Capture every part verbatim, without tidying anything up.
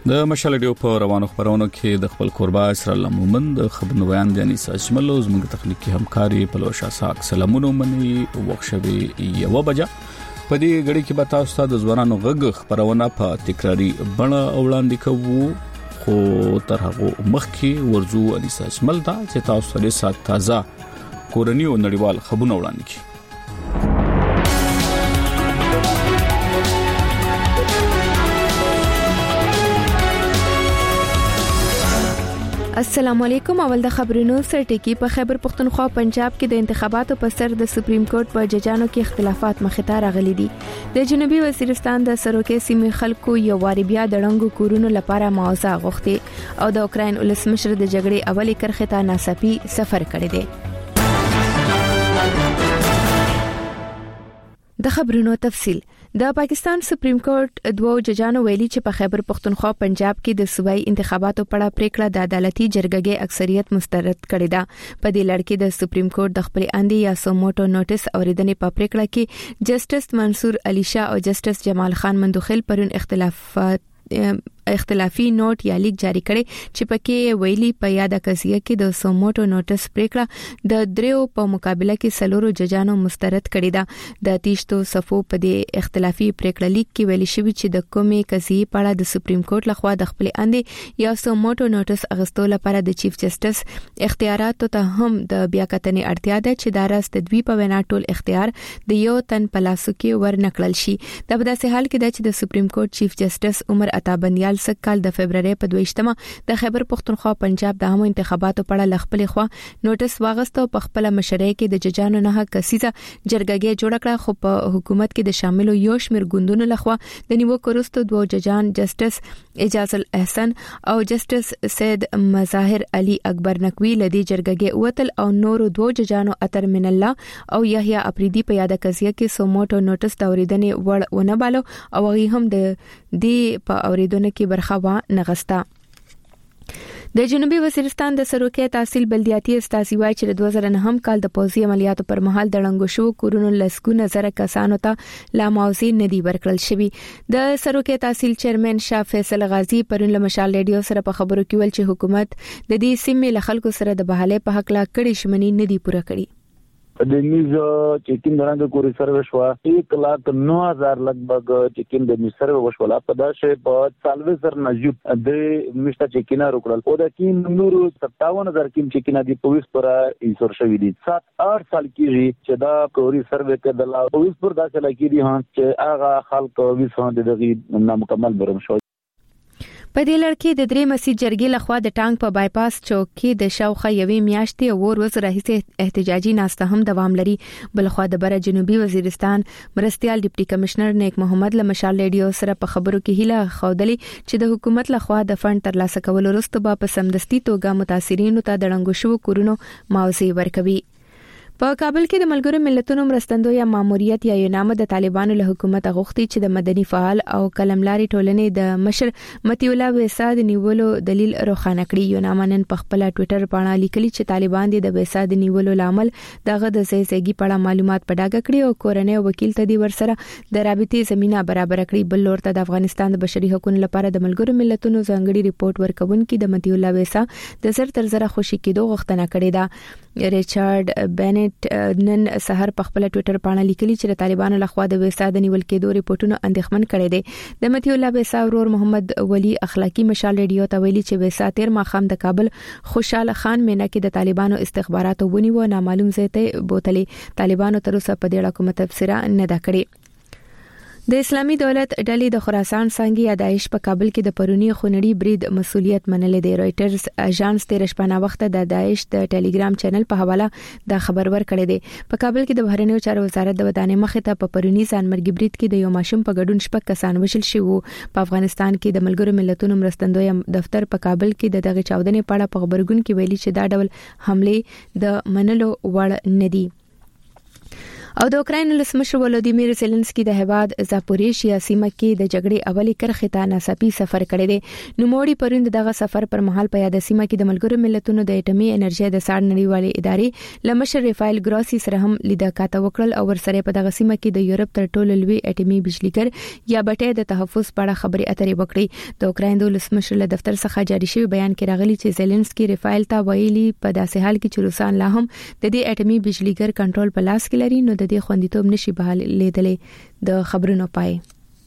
د مشال ریډیو په روانو خبرونو کې د خپل قربا اسرائیل مومن د خبرونو بیان دي انیس اجمل او زموږ تخنیکی همکاري پلوشا ساک سلامونه مني وښوي یو بجا په دې غړي کې به تاسو د ځوانانو غږ خبرونه په تکراری بڼه وړاندې کوو خو تر هغه مخکې ورزو انیس اجمل دا چې تاسو سره سات تازه کورنی او نړیوال خبرونه وړاندې کوي. السلام علیکم. اول د خبرونو سرټکی په خیبر پختونخوا پنجاب کې د انتخاباتو په سر د سپریم کورټ په ججانو کې اختلافات مخې ته راغلي دي. د جنوبي وزیرستان د سروکې سیمې خلکو یو واری بیا د ړنګو کورونو لپاره معاوضه غوښتي او د اوکراین ولسمشر د جګړې اولي کرخه ته ناڅاپي سفر کړی دی. د خبرونو تفصیل. د پاکستان سپریم کورټ دوه ججانو ویلي چې په خیبر پختونخوا پنجاب کې د صوبایي انتخاباتو په اړه پریکړه د عدالتي جرګې اکثریت مسترد کړې ده. په دې لړ کې د سپریم کورټ د خپل اندي یا سوموټو نوټس اوریدنې په پریکړه کې جسټس منصور علي شاه او جسټس جمال خان مندوخیل پرون اختلافات اختلافي نوٹ یا لیک جاری کړي چې پکې ویلي په یاده قضیه کې د سوموټو نوټس پریکړه د دریو په مقابله کې سلورو ججانو مسترد کړي ده. د تیشتو صفو په دې اختلافي پریکړه لیک کې ویلي شوی چې د کومې قضیې په اړه د سپریم کورټ لخوا د خپل اندي یا سوموټو نوټس اغستو لپاره د چیف جسټس اختیارات ته هم د بیا کتنې اړتیا ده چې د راست دوی په وینا ټول اختیار د یو تن په لاسو کې ورنکړل شي. دا په داسې حال کې ده چې د سپریم کورټ چیف جسټس عمر عطا بندیال سکهال د فبرवरी په دویشتمه د خیبر پختونخوا پنجاب د عامو انتخاباتو په اړه لخپلې خوا نوټس واغستو په خپل مشرۍ کې د ججانو نه کسيزه جرګه جوړ کړه خو په حکومت کې د شاملو یو شمیر ګوندونو لخوا د نیو کورستو دوه ججان جسټس اجاز الاحسن او جسټس سید مظاهر علي اکبر نقوی لدی جرګه وتل او نور دوه ججانو اتر من الله او یحیی افریدی په یاده قضیه کې سوموټو نوټس د اوریدنې وړ ونه بالو او هغه هم د دې په اوریدنه کې برخه و نغستا. د جنوبي وزیرستان د سروکې تحصیل بلدیاتي استازي وايي چې د دوه زره نهم کال د پوځي عملیاتو پر مهال د ړنګو شو کورونو لسګونه زره کسانو ته لا معاوضه ندي ورکړل شوی. د سروکې تحصیل چیرمن شاه فیصل غازی پرون له مشال ریډیو سره په خبرو کې ول چې حکومت د دې سیمې له خلکو سره د بحاله په حق لا کړي شمنی ندي پوره کړي. د نیزو چیکین درنګ کوري سرویس وا एक लाख नौ हजार लगभग چیکین د نیز سرویس وشولا په داسې په سالوي سر نجوب د مشته چیکینا روکړل او د کین نور ستاون هزار کین چیکینا دی پولیس پر انسور شوی دي سات آठ سال کیږي چې دا کوري سرویس کړه پولیس پر داسې لګی دي چې هغه خلک وسه د دغه نامکمل برم شو. په دې لړ کې د درې مسجد جرګې لخوا د ټانک په بایپاس چوک کې د شاوخه یوې میاشتې او ورځ راهیسې احتجاجي ناسته هم دوام لري. بلخوا د بر جنوبي وزیرستان مرستيال ډیپټي کمشنر نیک محمد له مشال ریډیو سره په خبرو کې هیله خودلی چې د حکومت لخوا د فند ترلاسه کولو وروسته به په سمدستي توګه متاثرینو ته د ړنګو شو کورونو معاوضه ورکوي. په کابل کې د ملګرو ملتونو مرستندوی ماموریت یا یونامه د طالبانو له حکومت غوښتي چې د مدني فعال او کلملاري ټولنې د مشر متی الله ویسا د نیولو دلیل روښانه کړی. یونامه نن په خپل ټوئیټر باندې لیکلي چې طالبان د ویسا د نیولو لامل دغه د زیږی په اړه معلومات پډاګه کړی او کورنۍ وکیل ته دی ورسره د رابطې زمينه برابر کړی. بل ورته د افغانستان د بشري حقوقو لپاره د ملګرو ملتونو ځانګړي ریپورت ورکونکي د متی الله ویسا د زر تر زر خوشی کېدو غوښتنه کړې ده. ریچارډ بینټ نن سحر په خپل ټوئیټر باندې لیکلي چې طالبانو لخوا د ویسا د نیول کېدو ریپورتونو اندېښمن کړي دي. د متی الله ویسا ورور محمد ولی اخلاقی مشال ریډیو ته ویلي چې ویسا تیر ماخام د کابل خوشاله خان مینا کې د طالبانو استخباراتو ونیو نامعلوم ځای ته بوتلې. طالبانو تر اوسه په دې اړه کومه تفسیر نه دا کړې. د اسلامي دولت ډلې د خراسان څنګه یا داعش په کابل کې د پرونی خونړي برید مسولیت منلې دی. رويټرز اژانس تیر شپه وخت د داعش د ټلګرام چینل په حواله دا خبر ورکړی دی. په کابل کې د بهرنیو چارو وزارت د ودانې مخې ته په پرونی ځانمرګي برید کې د یو ماشوم په ګډون شپږ کسان وشل شي وو. په افغانستان کې د ملګرو ملتونو مرستندوی دفتر په کابل کې د دغه چاودنې په اړه په خبرګون کې ویلي چې دا ډول حمله د منلو وړ نه دي. او د اوکرين ولسمشر ولودیمیر زيلنسکي د هواد زاپوریشیا سیمه کې د جګړې اولی کرخه ته ناڅاپي سفر کړی دی. نو موړي پروند دغه سفر پر مهال په یاد سیمه کې د ملګرو ملتونو د اټومي انرژي د ساړ نړیوالې ادارې لمشر رافایل ګراسي سره هم لیدکاته وکړل او ورسره په دغه سیمه کې د یورپ تر ټولو لوی اټومي بجلیګر یا بټې د تحفظ په اړه خبري اترې وکړي. د اوکرين ولسمشر له دفتر څخه جاري شوی بیان کې راغلي چې زيلنسکي رافایل ته ویلي په داسې حال کې چې روسان لا هم د دې اټومي بجلیګر کنټرول په لاس کې لري نو د دې خوندیتوب نشي بحال لیدلې. د خبرونو پای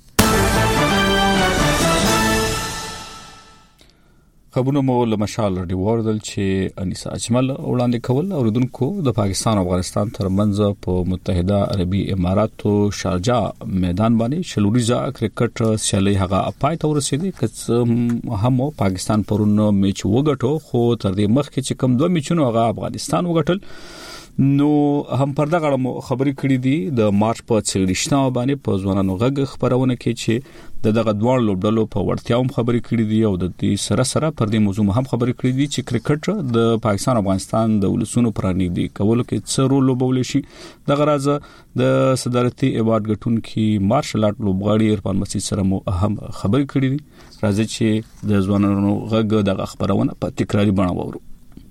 خبرونه مو له مشال رډي وردل چې انیسا اجمل وړاندې کول اوردونکو د پاکستان او افغانستان ترمنځ په متحده عربي اماراتو شارجه میدان باندې شلوریزا کرکټ سیالي هغه پای ته ورسېدي چې هم پاکستان پرون میچ وګټو خو تر دې مخکې چې کم دوه میچونو هغه افغانستان وګټل. نو هم پر دغه خبرې کړې دي د مارچ په څلورشتمه باندې په ځوانانو غږ خبرونه کې چې د دغه دوه لوبډلو په وړتیاوم خبرې کړې دي او د دې سره سره پر دې موضوع هم خبرې کړې دي چې کرکټ د پاکستان او افغانستان د ولسونو پرانی دي کول کې څه رول لوبول شي. دغه راز د صدارتي ایوارډ ګټونکو مارشل آرټ لوبغاړي عرفان مسعود سره مو هم خبرې کړې دي. راځي چې د ځوانانو غږ دغه خبرونه په تکراری بڼه وورو.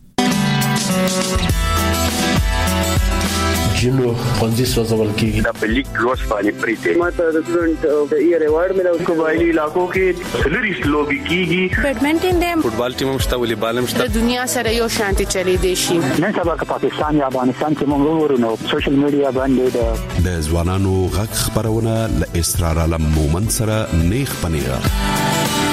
جنو پنځه سوځول کېږي د پلیک روز باندې پریته ماته د سټوډنټ د ایئر ایوارډ ملو قبایلی علاقو کې سلریس لوبي کیږي بیډمنټن د فوټبال ټیم مشته ولې بالم شته د دنیا سره یو شانتي چلی دی شي. نن سبا که پاکستان یا افغانستان کې موږ ورونو سوشل میډیا باندې د ځوانانو غږ خبرونه ل اسرار علم مومن سره نیخ پنیغه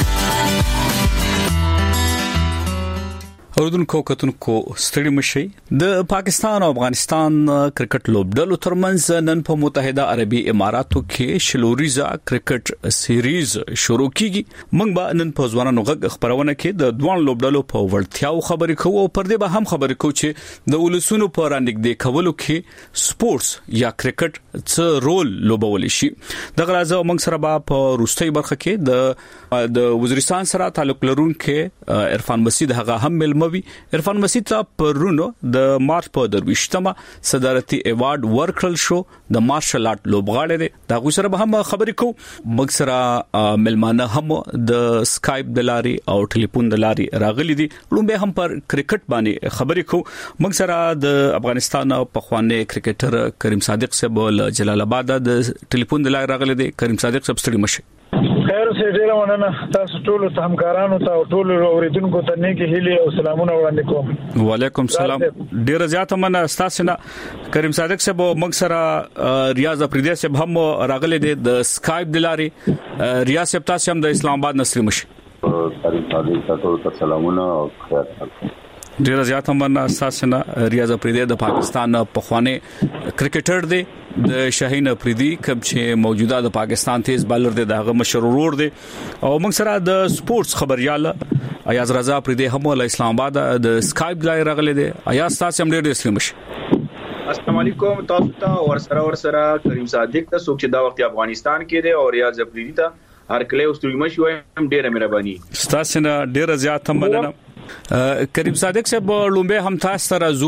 اوردونکو کتونکو ستړي مشي. د پاکستان او افغانستان کرکټ لوبډلو ترمنځ نن په متحده عربي اماراتو کې شلوریزا کرکټ سیریز شروع کیږي. موږ به نن په ځوانانو غږ خبرونه کې د دوه لوبډلو په وړتیاو خبرې کوو او پر دې به هم خبرې کوو چې د ولسونو په راندګ کولو کې سپورتس یا کرکټ څه رول لوبول شي. دغه راز موږ سره به په روستۍ برخه کې د د وزیرستان سره تعلق لرونکو عرفان مسعود هغه هم مل عرفان مسعود پرونو د مارچ په درويشتمه صدارتي ایوارډ ورکړل شو د مارشل آرټ لوبغاړي دی. دا غوښره به هم خبرې کو. مګسره ملمانه هم د سکایپ د لاري او ټلیفون د لاري راغلي دي. لومبه هم پر کرکټ باندې خبرې کو. مګسره د افغانستان په خوانه کرکټر کریم صادق صاحب جلال آباد د ټلیفون د لاري راغلي دي. کریم صادق صاحب ستړي مشه. خیر سه ډیره مننه تاسو ټول ته همکارانو ته ټول اوریدونکو ته نیکی هیلي او سلامونه وړاندې کوم. وعلیکم السلام. ډیره زیاته مننه تاسو نه کریم صادق صاحب موږ سره ریاض افریدی صاحب هم راغلي دي د سکایپ د لاري. ریاض صاحب تاسو هم د اسلام آباد نسل مشي. کریم صادق تاسو ته سلامونه او خیر. ډیره زیاته مننه تاسو نه ریاض افریدی د پاکستان په خوانه کرکټر دی د شاهین افریدی کب چې موجوده د پاکستان تیز بالر دی دغه مشرور دی او موږ سره د سپورتس خبريال ایاز رضا افریدی هم له اسلام آباد د سکایپ لای راغلی دی. ایاز تاسو هم ډیر اسلام شي. السلام علیکم تاسو ته ور سره ور سره کریم صادق ته څوک چې دا وخت افغانستان کې دی او ریاض افریدی ته هر کله اوسټریما شوی هم ډیره مهرباني. تاسو نه ډیره زیاته مننه. کریم صادق صاحب لومبه هم تاسو ته راځو.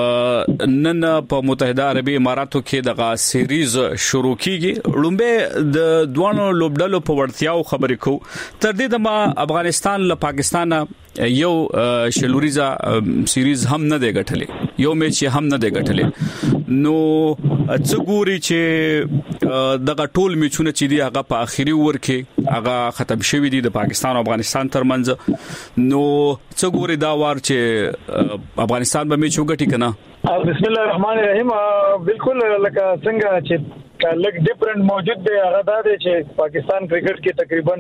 نن په متحده عربي اماراتو کې دغه سیریز شروع کیږي. لومبه د دوه لوبډلو په وړتیاو خبرې کو. تر دې د افغانستان له پاکستان یو شلوریزا سیریز هم نه دی ګټلې. یو میچ هم نه دی ګټلې. نو څه ګوري چې دغه ټول میچونه چې دی هغه په اخیری ور کې هغه ختم شوی دی د پاکستان او افغانستان ترمنځ. نو څه ګوري دا وار چې افغانستان به میچ وګټي کنه. بسم الله الرحمن الرحیم. بالکل لکه څنګه چې لګ ډیفرنٹ موجود دی هغه دا دی چې پاکستان کرکټ کې تقریبا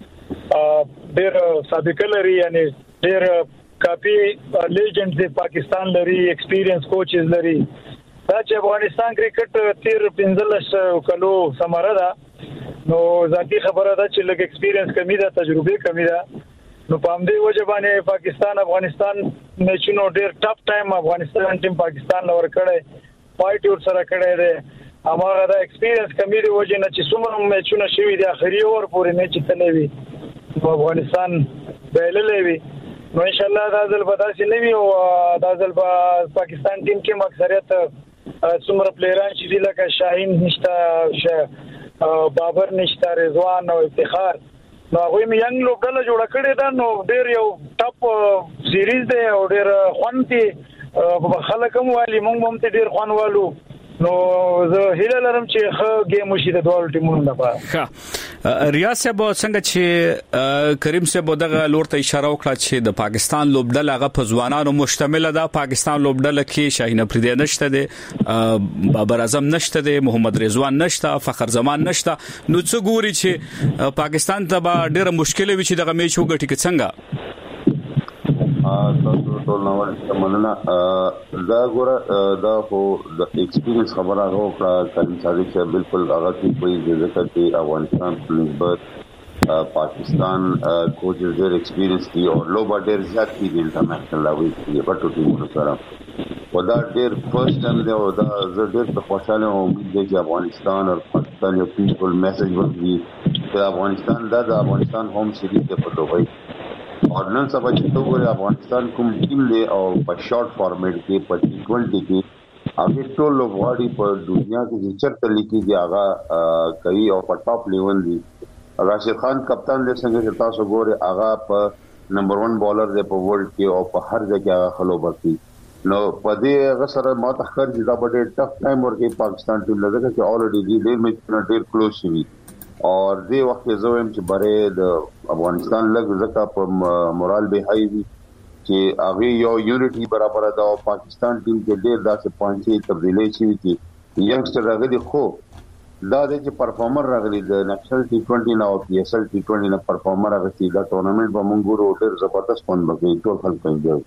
ډېر سابقه لري یعنی ډېر کافي لیجنډز دی پاکستان لري ایکسپیرینس کوچز لري. دا چې افغانستان کرکټ تیر پنځلس کلو سماره ده نو ذاتی خبره ده چې لګ ایکسپیرینس کمی ده تجربه کمی ده. نو په همدې وجه باندې پاکستان افغانستان میچونو ډېر ټاپ ټایم افغانستان ټیم پاکستان لور کړي پایټ ور سره کړي ده. اماغه دا ایکسپیرینس کمی دی وجه نه چې څومره میچونه شوي دي اخري اور پورې میچ تللی وي په افغانستان بایللې وي. نو ان شاء الله دا ځل به داسې نه وي او دا ځل به پاکستان ټیم کې اکثریت څومره پلیران چې لکه شاهین نشته بابر نشته رضوان او افتخار نو هغه مې ینګ لوبډله جوړ کړې ده نو ډېر یو ټاپ سیریز دی او ډېر خوندي خلک هم والی مونږ هم ته ډېر خوان والو نو زه هیله لرم چې ښه گیم وشي د دوه ټیمونو لپاره. ښه ریاض صاحب څنګه چې کریم صاحب دغه لور ته اشاره وکړه چې د پاکستان لوبډله هغه په ځوانانو مشتمل ده. پاکستان لوبډله کې شاهین افریدی نشته ده، بابر اعظم نشته ده، محمد رضوان نشته، فخر زمان نشته. نو څه ګوري چې پاکستان ته به ډېر مشکل وي چې دغه میچ وګټي که څنګه؟ تاسو ټول نو مننه. دا ګوره دا خو د ایکسپیرینس خبره راغله کریم صادق صاحب بالکل هغه کې کوئی ذکر کې افغانستان په نسبت پاکستان کوچ ډېر ایکسپیرینس دی او لوبا ډېر زیات دی انټرنیشنل لیول کې په ټولو ټیمونو سره ودا ډېر فرست ټایم دی او دا زه ډېر په خوشاله او امید دی چې افغانستان او پاکستان یو پیسفل میسج ورکړي چې افغانستان دا د افغانستان ہوم سیریز په دوبۍ اور نن سبا چې تو ګوري افغانستان کوم ټیم دی او په شارټ فارمیټ کې په ټي ټوئنټي کې هغه ټول لوبغاړي په دنیا کې چې چرته لیکي دی هغه کوي او په ټاپ لیول دی. راشد خان کپتان دې څنګه چې تاسو ګوري هغه په نمبر ون بالر دی په ورلد کې او په هر ځای کې هغه خلو برتي. نو په دې هغه سره ما ته خر چې دا ډېر ټف ټایم ورکې پاکستان ټیم لږه چې الریډي دی ډېر میچ ډېر کلوز شي اور دې وخت زویم چې بره د افغانستان لږ زکه په مورال به هاي وي چې هغه یو یونټي برابر ده او پاکستان ټیم کې ډېر داسې پوینټي تبدیلی شي چې ینګستر راغلي خو دا د چې پرفارمر راغلي د نېشنل ټي ټوئنټي نه او پی اس ال ټي ټوئنټي نه پرفارمر راغلي دا ټورنمنت به مونږ ګورو ډېر زبردست پون بګي ټول خلک کوي.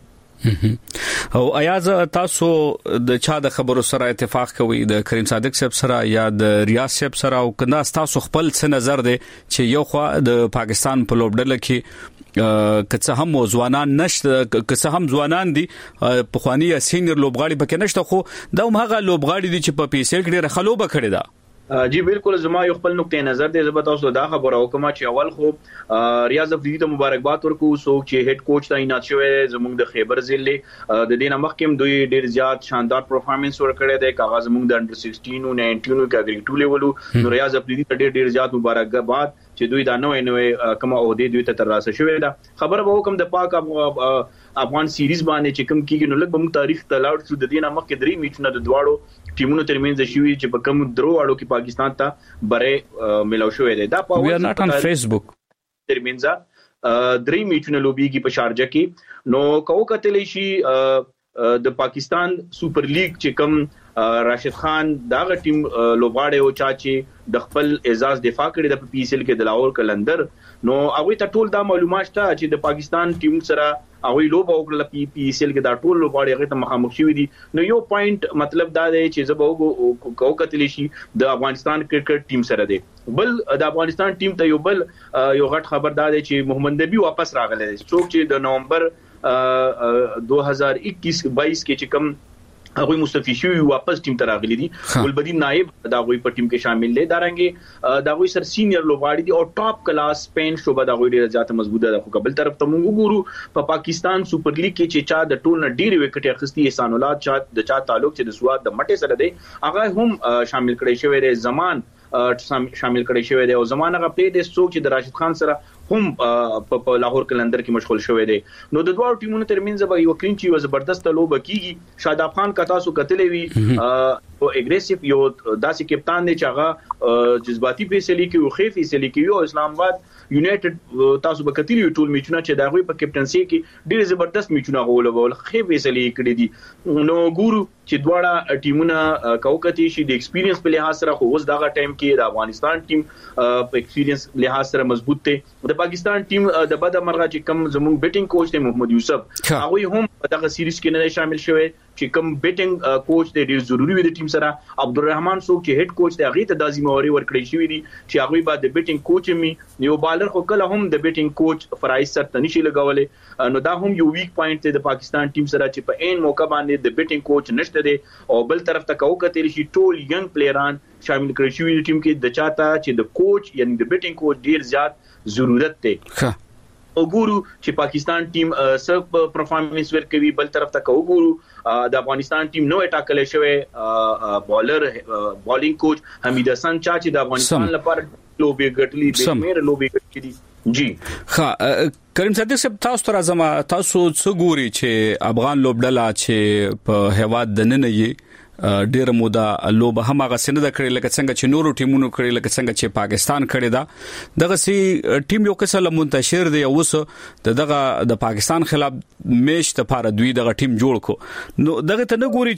او ایاز تاسو د چا د خبرو سره اتفاق کوي د کریم صادق صاحب سره یا د ریاض صاحب سره او کنده تاسو خپل څه نظر دی چې یو خو د پاکستان په لوبډله کې کڅه هم ځوانان نشته کڅه هم ځوانان دي په خواني سینیئر لوبغاړي پکې نشته خو دا هم هغه لوبغاړي دي چې په پی اس ال کې ډېر خلوبه کړی دا؟ جی بالکل زما یو خپل نقطه نظر دی زبر تاسو دا خبره وکم چې اول خو ریاض افریدی ته مبارکباد ورکو سو چې هډ کوچ تعینات شوی زموږ د خیبر ضلع د دینه مخکیم دوی ډیر زیات شاندار پرفارمنس ورکړی دی کاغذ زموږ د انډر سیکسټین او ناینټین او کاګری ټو لیولو نو ریاض افریدی ته ډیر ډیر زیات مبارکباد چې دوی دا نوې نوې کومه عہده دوی ته ترلاسه شوې ده. خبر به وکم د پاک افغان سیریز باندې چې کوم کیږي نو لږ به تاریخ ته لاړ شو د دینه مخکې درې میچونه د دواړو ټیمونو ترمنځ شوي چې په کوم درو اړو کې پاکستان ته بره ملاو شوې ده. دا په وی ار ناٹ آن فیسبوک ترمنځ درې میچونه لوبيږي په شارجه کې نو کو کتلې شي د پاکستان سپر لیګ چې کوم راشد خان داغه ټیم لوبغاړي او چا چې د خپل اعزاز دفاع کړی د پی اس ال کې د لاهور کلندر نو هغه ته ټول دا معلومات شته چې د پاکستان ټیم سره هغه لوب وکړل پی پی اس ال کې دا ټول لوبغاړي هغه ته مخامخ شوي دي. نو یو پوینټ مطلب دا دی چې زبو کو کتلی شي د افغانستان کرکټ ټیم سره دی. بل د افغانستان ټیم ته یو بل یو غټ خبر دا دی چې محمد نبی واپس راغلی دی څوک چې د نومبر دو هزار اکیس بائیس کې چې کوم هغه مستفی شو واپس ټیم ته راغلي دي. ګلبدین نائب دا غوي په ټیم کې شامل دي دارنګي دا غوي سر سینیئر لوبغاړي دي او ټاپ کلاس سپین شوبه دا غوي ډیره زیاته مضبوطه ده. خو قبل طرف ته موږ ګورو په پاکستان سپر لیګ کې چې چا د ټول نه ډیره وکټ اخستي احسان الله چا د چا تعلق چې د سواد د مټه سره دی هغه هم شامل کړي شوی دی زمان شامل کړي شوی دی او زمانه غپټ د څوک چې د راشد خان سره هم په لاهور کلندر کې مشغول شوی دی. نو د دوه ټیمونو ترمنځ به یو کلینچي و زبردست لوب کیږي. شاداب خان کتا سو کتلې وی او اګریسیو یو داسې کپتان دی چې هغه جذباتي فیصله کوي او خې فیصله کوي او اسلام آباد یونایټډ تاسو به کتلی ټول میچونه چې دا غوي په کپټنسي کې ډیر زبردست میچونه غوول خې فیصله کړې دي. نو ګورو چې دواړه ټیمونه کوکتی شي د ایکسپیرینس په لحاظ سره خو اوس دغه ټایم کې د افغانستان ټیم په ایکسپیرینس لحاظ سره مضبوط دی. د پاکستان ټیم د بد مرغه چې کم زموږ بیټینګ کوچ دی محمد یوسف هغه هم په دغه سیریز کې نه شامل شوی چې کم بیټینګ کوچ دی ډیر ضروری وي د ټیم سره. عبدالرحمن څوک چې هډ کوچ دی هغه ته د ذمہواری ورکړی شوی دی چې هغه بعد د بیټینګ کوچ می یو بالر خو کله هم د بیټینګ کوچ فرایز سره تنشي لګولې نو دا هم یو ویک پوینټ دی د پاکستان ټیم سره چې په عین موقع باندې د بیټینګ کوچ نشته دی او بل طرف ته کو کتل شي ټول ینګ پلیران شامل کړی شوی ټیم کې د چاته چې د کوچ یعنی د بیټینګ کوچ ډیر زیات ضرورت دی. وګورو چې پاکستان ټیم سب پرفارمنس ورکوي، بل طرف ته وګورو د افغانستان ټیم نو ټاکل شوی بالر بالینګ کوچ حمید حسن چا چې د افغانستان لپاره لوبي ګټلي د مېر لوبي ګټلي جی ها کریم صادق صاحب تاسو تر ازما تاسو څه ګوري چې افغان لوبډلا چې په هواد د نن یې ډیر مودا لوبه هم هغه سند کړی لکه څنګه چې نورو ټیمونو کړی لکه څنګه چې پاکستان کړی دا دغه سي ټیم یو کسل منتشر دی اوس دغه د پاکستان خلاف میچ ته لپاره دوی دغه ټیم جوړ کو نو دغه ته نه ګوري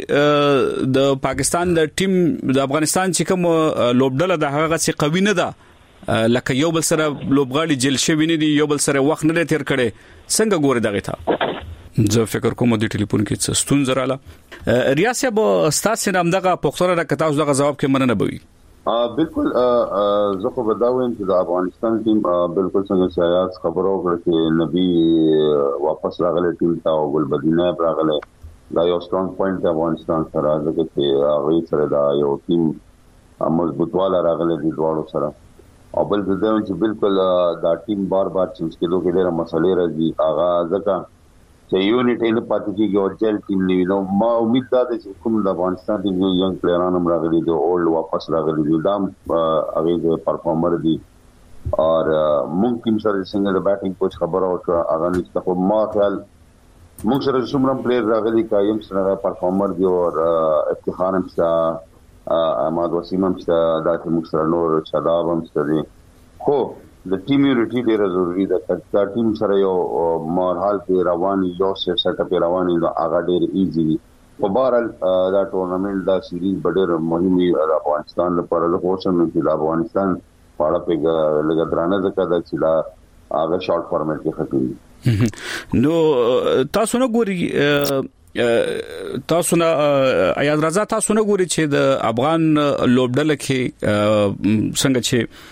چې د پاکستان د ټیم د افغانستان چې کوم لوبډله د هغه سي قوی نه ده لکه یو بل سره لوبغاړي جل شوی نه دي یو بل سره وخت نه تیر کړي څنګه ګوري دغه ته زه فکر کوم د ټلیفون کې څه ستون زراله ریاسه به ستاسو نام دغه پختره راکتاو دغه جواب کې مننه بوي بالکل زه خو بداوم چې د افغانستان ټیم بالکل څنګه سیاست خبرو کړ چې نبی واپس راغله ټیم ته او ګلبدینه راغله دا یو سترونګ پوینټ د افغانستان سره راځي چې هغه سره دا یو ټیم مضبوطواله راغله د دوړو سره او بل ځدم چې بالکل دا ټیم بار بار چینج کېدو کې ډېر مسلې راځي هغه ځکه چې یونټ یې نه پاتې کېږي او جل ټیم نیو نو ما امید ده چې کوم د افغانستان ټیم یو ینګ پلیران هم راغلي دي اولډ واپس راغلي دي دا هغه د پرفارمر دي او ممکن سره څنګه د بیټینګ کوچ خبره او هغه نشته خو ما خیال موږ سره څومره پلیر راغلي کایم سره پرفارمر دي او افتخار هم څه احمد وسیم هم څه دا چې موږ سره نور شاداب هم څه خو د ټیم یونټي ډیره ضروری ده دا ټیم سره یو مرحله په رواني یو سیټ اپ رواني دا هغه ډیر ایزي په بهرحال دا ټورنمنت دا سیریز ډېر مهمه د افغانستان لپاره د اوسم چې د افغانستان په اړه په لګدرانه ځکه دا چې دا هغه شارټ فارمټ کې ختمي نو تاسو نه ګوري تاسو نه ایاز رضا تاسو نه ګوري چې د افغان لوبډله کې څنګه چې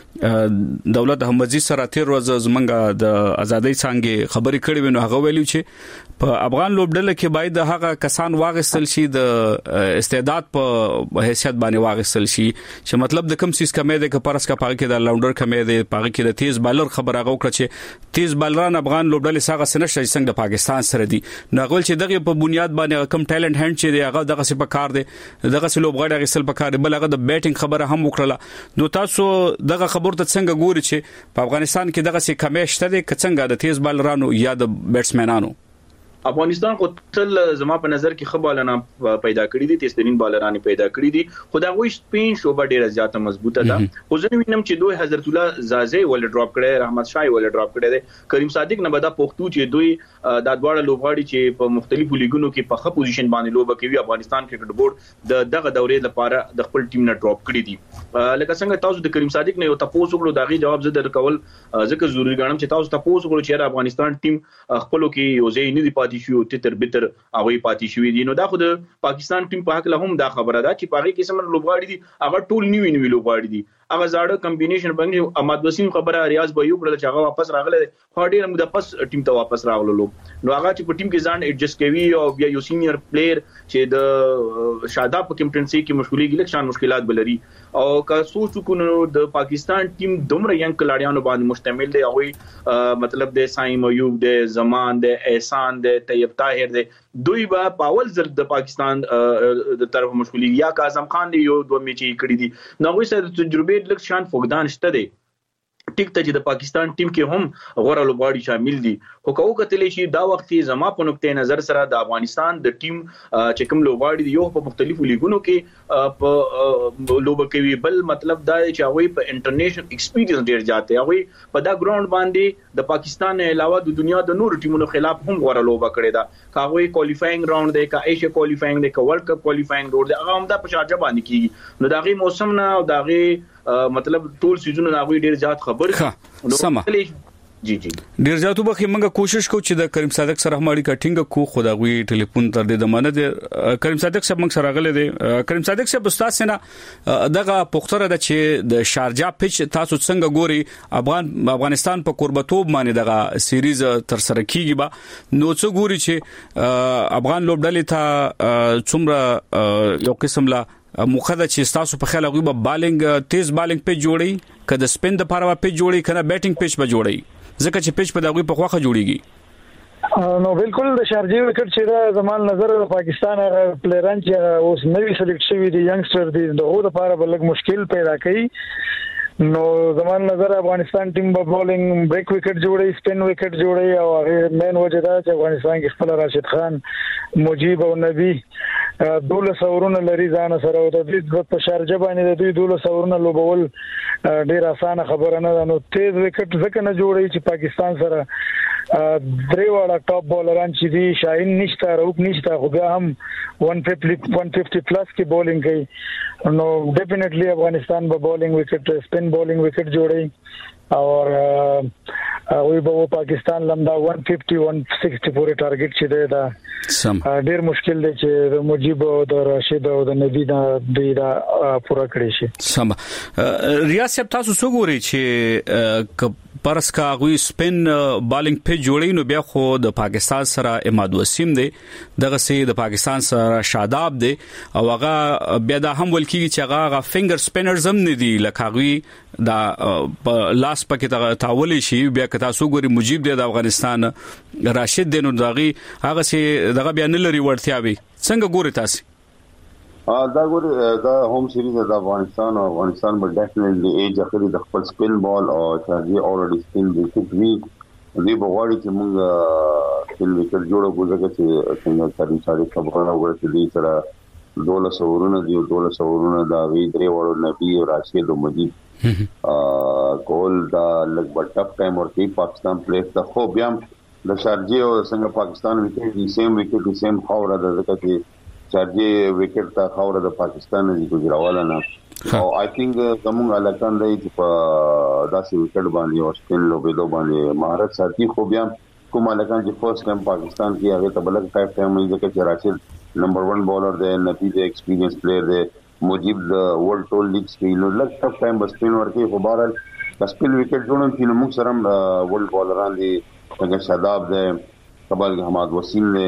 دولت احمدزي سره تیر ورځ زمنګ د ازادۍ څنګه خبرې کړې ونه هغه ویلو چې په افغان لوبډله کې باید هغه کسان واغستل شي د استعداد په حیثیت باندې واغستل شي چې مطلب د کم سیس کمې ده ک پرس کا پاګه کې د لاونډر کمې ده پاګه کې د تیز بالر خبره غوکړه چې تیز بالران افغان لوبډله ساغه سنشت څنګه د پاکستان سره دي نغول چې دغه په بنیاد باندې کم ټالنت هند چې دی هغه دغه څه په کار دی دغه څه لوبغاړي غسل په کار دی بل هغه د بیټینګ خبره هم وکړه نو تاسو دغه خبر ته څنګه ګوري چې په افغانستان کې دغه څه کمې شته دي څنګه د تیز بالرانو یا د بیټسمنانو افغانستان خو تل زما په نظر کې خبالانه پیدا کړی دي تیزترین بالران پیدا کړی دي خدای غوښ سپین شوبه ډیره زیاته مضبوطه ده خو ځنه وینم چې دوی حضرت الله زازه ول ډراپ کړي رحمت شاه ول ډراپ کړي دي کریم صادق نه بدا پختو چې دوی د دواړه لوبغاړي چې په مختلفو لیګونو کې په ښه پوزیشن باندې لوبه کوي افغانستان کرکټ بورډ د دغه دورې لپاره د خپل ټیم نه ډراپ کړی دي لکه څنګه تاسو د کریم صادق نه یو تاسو وکړو داغي جواب زه درکول ځکه ضروری ګڼم چې تاسو تاسو وکړو چې افغانستان ټیم خپلو کې یو ځای نه دی پاتې شو تر بتر هغه پاتې شوې دي نو دا خو د پاکستان ټیم په حق له هم دا خبره ده چې پاره کې سم لوبغاړي دي هغه ټول نیو نیو لوبغاړي دي هغه زاړه کمبینیشن باندې احمد وسیم خبره ریاض به یو کړل چې هغه واپس راغله خو ډیر موږ د پس ټیم ته واپس راغلو نو هغه چې په ټیم کې ځان ایڈجسټ کوي او بیا یو سینیئر پلیئر چې د شاداب په کیپټنسي کې مشغولي کې لکه مشکلات بلري او که سوچ وکړو د پاکستان ټیم دومره ینګ کلاډیانو باندې مشتمل دی او مطلب د سایم ایوب د زمان د احسان د طیب طاهر د دوی با پاول زر د پاکستان د طرف مشغولي یا اعظم خان دی یو دوه میچي کړی دي نو غوښه د تجربه لکه شان فقدان شته دی ټیک ته چې د پاکستان ټیم کې هم غوړه لوبغاړي شامل دي خو کو کتلی شي دا وخت کې زما په نقطه نظر سره د افغانستان د ټیم چې کوم لوبغاړي دی یو په مختلفو لیګونو کې په لوب کوي بل مطلب دا چې هغه په انټرنیشنل ایکسپیرینس ډیر جاته هغه په دا ګراوند باندې د پاکستان علاوه د دنیا د نورو ټیمونو خلاف هم غوړه لوب کړې ده کاوی کوالیفاینګ راوند دی کا ایشیا کوالیفاینګ دی کا ورلد کپ کوالیفاینګ راوند دی هغه هم د پشاجه باندې کیږي نو داغي موسم نه او داغي مطلب ټول سيزونه ناغوي ډیر زیات خبر سم جی جی ډیر زیاتو به موږ کوشش کوو چې د کریم صادق سره هماړي کټینګ کو خداغوي ټلیفون تر دې دمانه د کریم صادق صاحب موږ سره غلې دي کریم صادق صاحب استاد سينه دغه پختره د چې د شارجا پچ تاسو څنګه ګوري افغان افغانستان په قربتوب باندې دغه سیریز تر سره کیږي با نو څو ګوري چې افغان لوبډلې ته څومره یو قسم لا مخده چې تاسو په خیال غوي به بالینګ تیز بالینګ په جوړي کده سپین د پاره په جوړي کنه بیټینګ پیچ په جوړي ځکه چې پیچ په دغه په خوخه جوړیږي نو بالکل د شارجې وکټ چې دا زمال نظر د پاکستان پلیران چې اوس نوی سلیکټ شوی دي ینګستر دي دغه لپاره بلګ مشکل پیدا کوي نو زمان نظر افغانستان ټیم په بولینګ بریک وکټ جوړي سپین وکټ جوړي او هغه مین وجه دا چې افغانستان کې خپل راشد خان مجيب او نبی دوله سورونه لري ځان سره او د دې په شارجه باندې د دوی دوله سورونه لوبول ډیر اسانه خبره نه ده نو تیز وکټ ځکه نه جوړي چې پاکستان سره درې واړه ټاپ بولران چې دي شاهین نشته روپ نشته خو بیا هم one fifty پلس کې بولینګ کوي نو ډیفینیټلی افغانستان به بولینګ وکټ سپین بولینګ وکټ جوړي او وی به پاکستان لمدا one fifty one sixty پورې ټارګټ چې دی دا سم ډیر مشکل دی چې د مجيب او د راشد او د نبی دا دوی دا پورا کړی شي سم ریاست تاسو څو ګوري چې پرس کا غوي سپین بالینګ په جوړی نو بیا خو د پاکستان سره اماد وسیم دی دغه سي د پاکستان سره شاداب دی او هغه بیا دا هم ولکیږي چې هغه فینګر سپینرز هم نه دی لکه غوي دا لاس پکې دا تاولي شي بیا که تاسو ګوري مجيب دی د افغانستان راشد دی نو دغه هغه سي دغه بیا نه لري ورتیاوي څنګه ګوري تاسو دا ګور دا هوم سیریز د افغانستان او افغانستان په ډیفینټلی ایج اخري د خپل سپین بال او چې اوريدي سپین وکټ وی دی بغواړي چې موږ سپین وکټ جوړو ګوزګه چې څنګه ترې ساري خبره وګورئ چې دې سره دوله سورونه دی دوله سورونه دا وی درې وړو نبی او راشد او مجيد ا کول دا لګ ټاپ ټایم ورته پاکستان پلیټ ته خو بیا د شارجې او څنګه پاکستان وکټ دی سیم وکټ سیم خاور د ځکه چې شارجې وکټ ته خاور د پاکستان دی ګجراواله نه او آی تھنک کوم علاقان دی چې په داسې وکټ باندې او سپین لوبېدو باندې مهارت ساتي خو بیا کوم علاقان چې فرست ټایم پاکستان کې هغه ته بلک ټایپ ټایم یې ځکه چې راشد نمبر ون بالر دی نبی دی ایکسپیرینس پلیئر دی مجيب د ورلد ټول لیګ سپین نو لک ټاپ ټایم بس سپین ورته خو بهرال سپین وکټ جوړون چې موږ سره ورلد بالران دي څنګه شاداب دی قبل حماد وسیم دی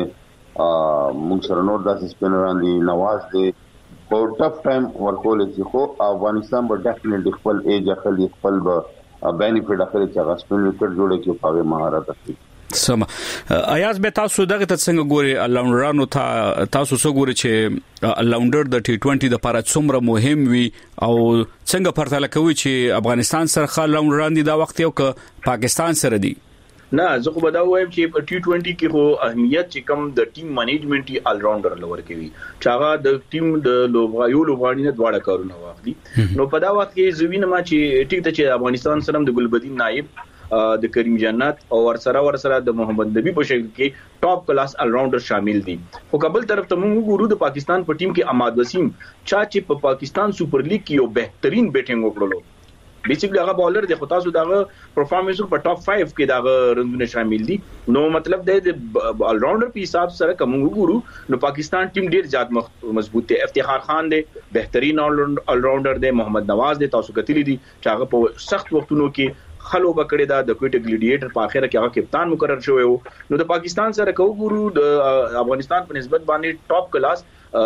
موږ سره نور داسې سپینران دي نواز دي په ټاپ ټایم ورکول چې خو افغانستان به ډیفینټلی خپل ایج اخلي خپل به بینیفټ اخلي چې هغه سپین وکټ جوړي چې په مهارت اخلي سم ایاز به تاسو دغه څنګه ګوري الاونډرانو ته تاسو څو ګوري چې الاونډر د ټي ټوئنټي د لپاره څومره مهم وي او څنګه پرتله کوي چې افغانستان سره خال الاونډران دي دا وخت یو ک پاکستان سره دي نه زه خو به دا وایم چې په ټي ټوئنټي کې خو اهمیت چې کم د ټیم منیجمنت ال راونډر لور کوي چې هغه د ټیم د لوبغاړو لوبغاړي نه دواړه کارونه واخلي نو په دا وخت کې زوینه ما چې ټیک ته چې افغانستان سره د ګلبدین نائب د کریم جنت او ورسره ورسره د محمد نبی په شکل کې ټاپ کلاس ال راونډر شامل دي خو قبل طرف ته موږ ګورو د پاکستان په ټیم کې اماد وسیم چا چې په پاکستان سپر لیګ کې یو بهترین بیټینګ وکړلو بیسیکلی هغه بالر دی خو تاسو دغه پرفارمنس په ټاپ پنځه کې دغه رندونه شامل دي نو مطلب د ال راونډر په حساب سره کوم ګورو نو پاکستان ټیم ډیر زیات مضبوط دی افتخار خان دی بهترین ال راونډر دی محمد نواز دی تاسو کتلی دي چې هغه په سخت وختونو کې خلو بکړی دا د کوټ ګلیډیټر په اخر کې هغه کپتان مقرر شوی وو نو د پاکستان سره کو ګورو د افغانستان په نسبت باندې ټاپ کلاس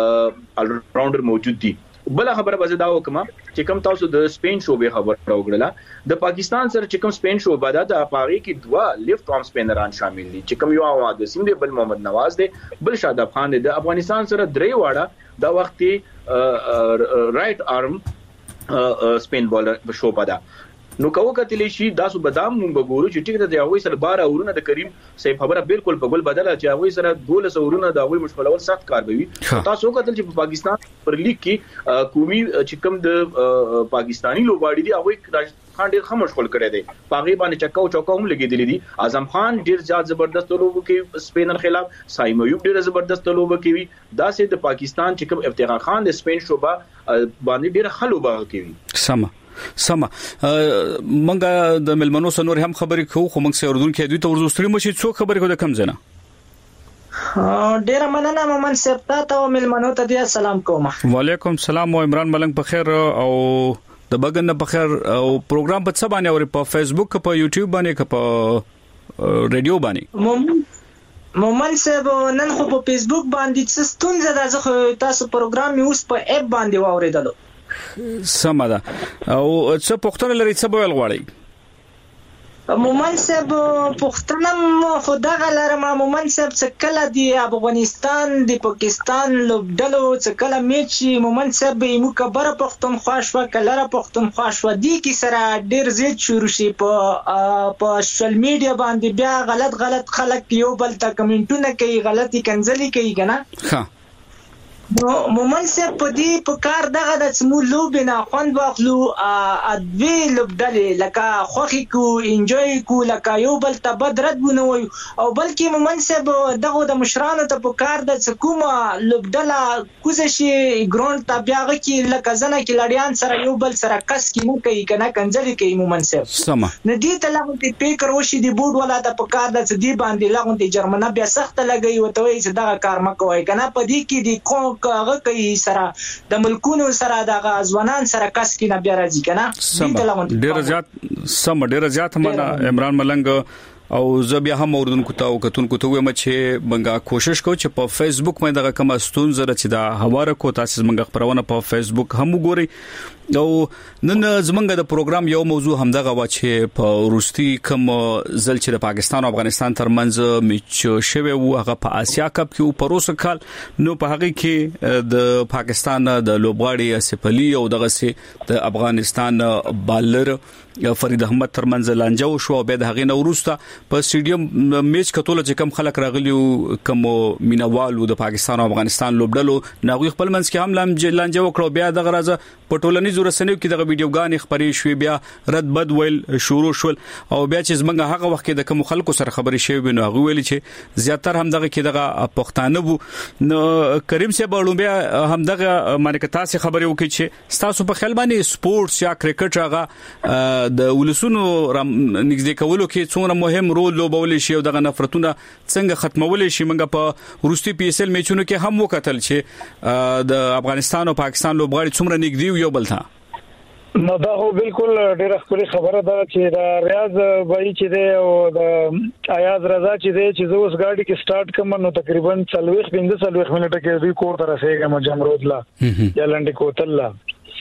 ال راونډر موجود دي بل خبره به دا وکم چې کوم تاسو د سپین شوبې خبر راوګړه د پاکستان سره چې کوم سپین شوبه ده د پاغي کې دوا لیفت آرم سپینران شامل دي چې کوم یو اواد سیم دی بل محمد نواز دی بل شاداب خان دی د افغانستان سره درې واړه دا وخت رائټ آرم سپین بالر شوبه ده نو کوو کتلی شي داسو بدام مونږ وګورو چې ټیک د هغه سره بار اورونه د کریم صاحب خبره بالکل په ګل بدله چې هغه سره دولس اورونه د هغه مشکل اول سخت کار کوي تاسو کتل چې په پاکستان پر لیګ کې قومي چې کوم د پاکستانی لوبغاړي دي هغه خان ډیر خموش خل کړی دی پاغي باندې چکاو چوکاو هم لګیدلی دي اعظم خان ډیر زیات زبردست لوب کوي سپینر خلاف سایم ایوب ډیر زبردست لوب کوي دا سه د پاکستان چې کوم افتخار خان د سپین شوبه باندې ډیر خلوبه کوي سم سم منګه د ملمنو سنور هم خبرې کوو خو موږ سره اردن کې دوی ته ورزوستري مشي څو خبرې کو د کم زنه ډیر مننه مومن صاحب ته او ملمنو ته دې سلام کوم وعلیکم السلام او عمران ملنګ په خیر او د بغن په خیر او پروګرام په څه باندې او په فیسبوک په یوټیوب باندې په ریډیو باندې مومن صاحب نن خو په فیسبوک باندې څه ستونزه ده زه تاسو پروګرام یوس په اپ باندې واوریدلو سمه ده او څه پښتون لري څه بول غواړي مومن صاحب پښتنم خدا غلره ما مومن صاحب څکله دی افغانستان دی پاکستان لوبډلو څکله میچ مومن صاحب یې مکبره پښتونخوا شو کلره پښتونخوا شو دی کی سره ډیر زیات شروع شي په په سوشل میډیا باندې بیا غلط غلط خلک یو بل ته کمنټونه کوي غلطي کنځلي کوي کنه ها مومن صاحب په دې په کار دغه د سمو لوبنه خوند واخلو ادوی لوبډلې لکه خوخي کو انجوي کو لکه یو بل ته بدرد بنوي او بلکې مومن صاحب دغه د مشرانو ته په کار د حکومت لوبډله کوزه شي ګراوند ته بیا غي لکه زنه کې لړیان سره یو بل سره کس کې نه کوي کنه کنځلي کوي مومن صاحب سم نه دي ته لغون ته فکر وشي دی بورډ ولا ته په کار د دې باندې لغون ته جرمنه بیا سخت لګي وته وي چې دغه کار مکوي کنه په دې کې دی کو هغه کوي سره د ملکونو سره د غزوانان سره کس کې نه بیا راځي کنه ډیر زیات سم ډیر زیات منه عمران ملنګ او زه بیا هم اوردونکو ته او کتونکو ته وایم چې منګه کوشش کوم چې په فیسبوک باندې دغه کوم ستون زره چې دا حواله کو تاسو منګه خبرونه په فیسبوک هم وګورئ او نن زمونږ د پروګرام یو موضوع همدغه و چې په روسي کوم ځل چې د پاکستان او افغانستان ترمنځ میچ شوی و هغه په آسیا کپ کې او په روسو کال نو په هغه کې د پاکستان د لوبغاړي اسف علي او دغه سي د افغانستان بالر فرید احمد ترمنځ لانجو شو او به د هغه نو روستا په سټیډیم میچ کتل چې کم خلک راغلی کوم مینوالو د پاکستان او افغانستان لوبډلو ناغوي خپل منځ کې هم لانجو کړو بیا دغه راځه په ټولنیزو رسنیو کې دغه ویډیوګانې خبرې شوې بیا رد بد ویل شروع شول او بیا چې زمونږ هغه وخت کې د کوم خلکو سره خبرې شوې نو هغه ویل چې زیاتره هم دغه کې دغه پښتانه وو نو کریم صاحب لومبیا هم دغه مانکه تاسو خبرې وکړي چې تاسو په خیال باندې سپورتس یا کرکټ هغه د ولسونو نږدې کولو کې څومره مهم رول لوبول شي او دغه نفرتونه څنګه ختمول شي موږ په روسي پی اس ال میچونو کې هم وکتل چې د افغانستان او پاکستان لوبغاړي څومره نږدې یو بل ته نو دا هو بالکل ډیره خپل خبره ده چې دا ریاض وایي چې دی او د ایاز رضا چې دی چې زه اوس ګاډي کې سٹارټ کوم نو تقریبا څلويخ پنځه څلويخ منټه کې دوی کور ته رسېږم جمرود لا یا لنډي کوتل لا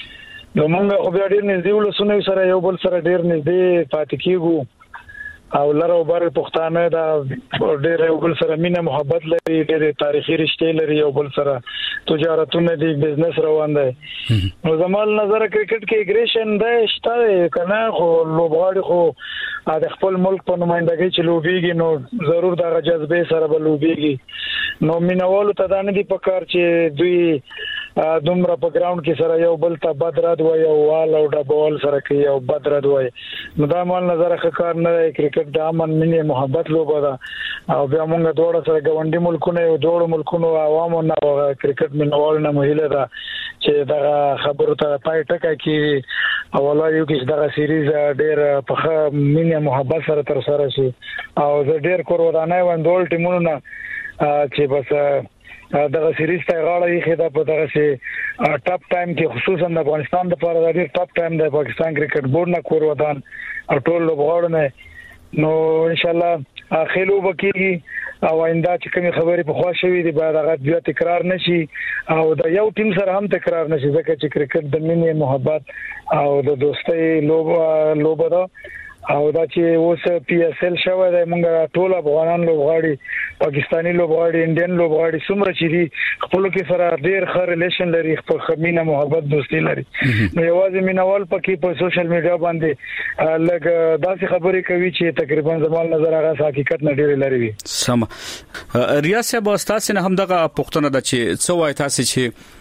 نو موږ خو بیا ډیر نږدې ولسونه سره یو بل سره ډیر نږدې پاتې کیږو او لره وبر پښتانه دا ډېر یو بل سره مینه محبت لري ډېر تاریخي رشتې لري یو بل سره تجارتونه دي بزنس روان دي نو زمال نظر کرکټ کې اګریشن ده شته کنه خو لوبغاړي خو د خپل ملک په نمائندګۍ چې لوبيږي نو ضرور دا جذبه سره به لوبيږي نو مینوالو ته دا نه دي پکار چې دوی دومره په ګراوند کې سره یو بل ته بدرد وای او وال او ډبول سره کوي او بدرد وای نو دا مال نظر ښکار نه کرکټ د امن مینه محبت لوبه ده او بیا موږ دوړه سره ګوندی ملکونه او دوړو ملکونو عوامو نه کرکټ مینوال نه مهله ده چې دا خبرو ته پای ټکا کې او والله یو کې دا سیریز ډېر په مینه محبت سره تر سره شي او زه ډېر کور ودانای وندول ټیمونو نه چې بس دغه سیریز ته غاړه یې خېدا په دغه سي ټاپ ټایم کې خصوصا د افغانستان لپاره د ډېر ټاپ ټایم د پاکستان کرکټ بورډ نه کور ودان او ټول لوبغاړو نه نو ان شاء الله اخلو بکیږي او آینده چې کوم خبرې په خوا شوې دي بعد هغه بیا تکرار نشي او د یو ټیم سره هم تکرار نشي ځکه چې کرکټ د مینې محبت او د دوستۍ لوب لوب ده او دا چې اوس پی اس ال شوه د موږ ټول افغانان لوبغاړي پاکستانی لوبغاړي انډین لوبغاړي څومره چې دي خپل کې سره ډېر ښه ریلیشن لري خپل خمینه محبت دوستي لري نو یوازې مینوال پکې په سوشل میډیا باندې لګ داسې خبرې کوي چې تقریبا زموږ نظر هغه حقیقت نه ډېر لري وي سم ریاست به تاسو نه هم دغه پښتنه د چې څو وای تاسو چې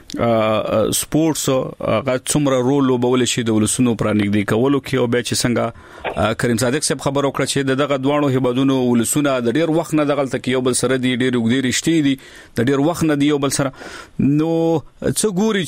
سپورتس هغه څومره رول لوبول شي د ولسونو پرانګدي کولو کې او به چې څنګه کریم صادق صاحب خبر وکړه چې دغه دوانو هبادونو ولسونه د ډیر وخت نه دغه تک یو بل سره دی ډیر وګړي رښتې دي د ډیر وخت نه دی یو بل سره نو څه ګوري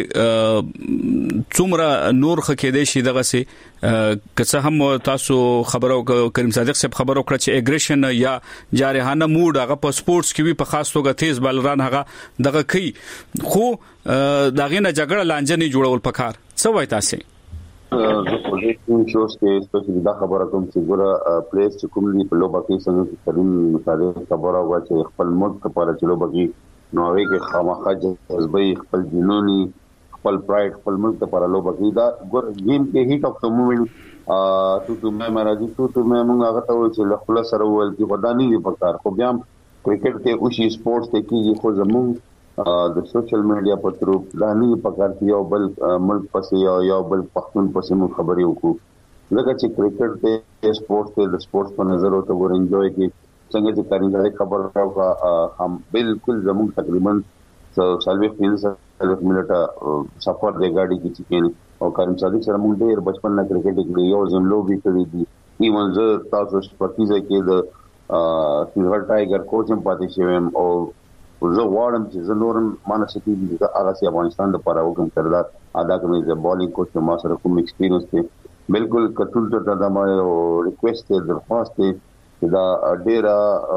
چې څومره نور خکې دی شي دغه سي که هم تاسو خبرو کریم صادق صاحب خبر وکړه چې اګریشن یا جارحانه موډ هغه په سپورتس کې په خاص توګه تیز بالران هغه دغه کوي خو داغه نه جګړه لانجه نه جوړول پکار څه وای تاسو زه په دې کې شوس کې سپیشلی دا خبره کوم چې ګوره پلیس چې کوم دی په لوبه کې څنګه کریم مطابق خبره وا چې خپل ملک لپاره چې لوبه کې نو هغه کې خامخا جذبه خپل جنونی خپل پرایډ خپل ملک لپاره لوبه کې دا ګور گیم کې هیټ اف د مومنت ا تو تو مې مرادي تو تو مې موږ هغه ته وایو چې له خپل سره ول کې خداني دی پکار خو بیا کرکټ ته اوشي سپورتس ته کېږي خو زموږ د سوشل میډیا په تر دا نه پکار دی یو بل ملک پسې یو یو بل پښتون پسې مو خبري وکړو لکه چې کرکټ ته سپورتس ته د سپورتس په نظر او ته ور انجوای کی څنګه چې کاري خبر راو هم بالکل زموږ تقریبا سالوي فینس الف منټه سفر د ګاډي کې چې او کریم صادق سره موږ ډېر بچپن نه کرکټ کې یو ځم لوبي کړی دي ایون زه تاسو سپورتیزه کې د سیلور ټایګر کوچ هم پاتې شوم او زه غواړم چې زه نورم مانستی دي هغه سي افغانستان لپاره وکم کردار ادا کوم زه بالینګ کوچ ما سره کوم ایکسپیرینس دی بالکل کټول ته دا ما ریکوست درخواست دی دا ډیره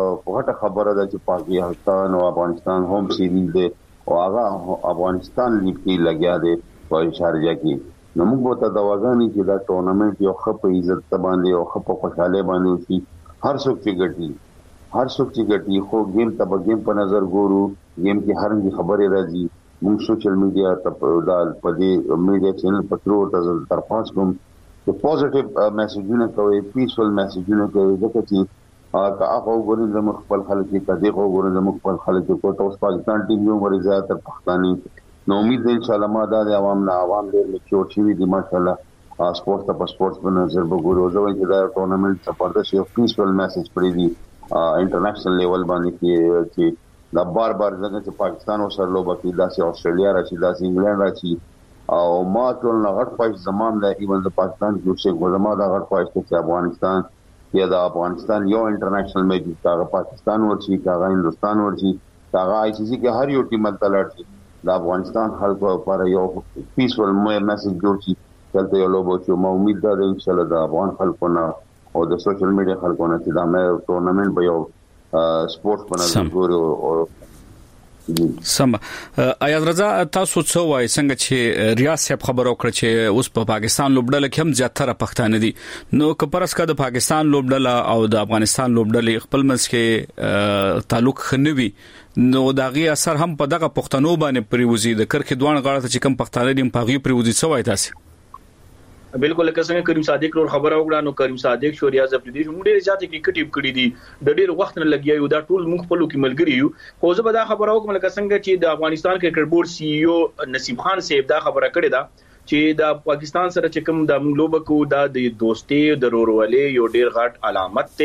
په خبره ده چې پاکستان او افغانستان ہوم سیریز دی او هغه افغانستان لیګ لګیا دی په شارجه کې نو موږ ته دا وغاني چې دا ټورنمنت یو خپ عزت باندې او خپ خوشاله باندې شي هر څوک چې ګټي هر څوک چې ګټي خو گیم ته گیم په نظر ګورو گیم کې هر څه خبره راځي موږ سوشل میډیا ته دا په دې میډیا چینل په ترو ته تر پاس کوم د پوزټیو میسجونه کوي پیسفل میسجونه کوي ځکه چې کا هغه ګوري زموږ خپل خلک کې کدي خو ګوري زموږ خپل خلک کو ته پاکستان ټیم یو ور زیاتره پښتاني نو امید ان شاء الله ما دا د عوام نه عوام ډېر میچور شي دي ماشاءالله سپورت ته سپورت په نظر وګورو زه وایم چې دا ټورنمنت زبردست یو پیسفل میسج پرې دي انټرنیشنل لیول باندې کې چې دا بار بار ځکه چې پاکستان او سره لوبه کې داسې استرالیا راشي داسې انګلند راشي او ما ټول نه غټ پایس زمام د ایون د پاکستان کې څه غوړما دا غټ پایس چې افغانستان یا د افغانستان یو انټرنیشنل میچ کاغه پاکستان ورشي کاغه هندستان ورشي کاغه آی سی سی کې هر یو ټیم تل ورشي د افغانستان خلکو لپاره یو پیسفل میسج جوړ شي تلته یو لوبو چې ما امید ده ان شاء الله د افغان خلکو نه او د سوشل میډیا خلکو نه چې دا مې ټورنمنت به یو سپورت په نظر ګوري او سم ایاز رضا تاسو څه وایي څنګه چې ریاض صاحب خبر وکړه چې اوس په پاکستان لوبډله کې هم زیاتره پښتانه دي نو کپرس کا د پاکستان لوبډله او د افغانستان لوبډله خپل منځ کې تعلق خنوي نو داغي اثر هم په دغه پښتنو باندې پریوزي د کرکې دوان غاړه ته چې کم پښتانه دي په غي پریوزي څه وایي تاسو بالکل لکه څنګه کریم صادق نور خبره وکړه نو کریم صادق شو ریاض افریدي موږ ډېر زیات کرکټ کړی دي د ډېر وخت نه لګیا یو دا ټول موږ په لوکي ملګری یو خو زه به دا خبره وکم لکه څنګه چې د افغانستان کرکټ بورډ سی ای او نصیب خان صاحب دا خبره کړې ده چې د پاکستان سره چې کوم د لوبه کو د دوستي د رورولې یو ډېر غټ علامت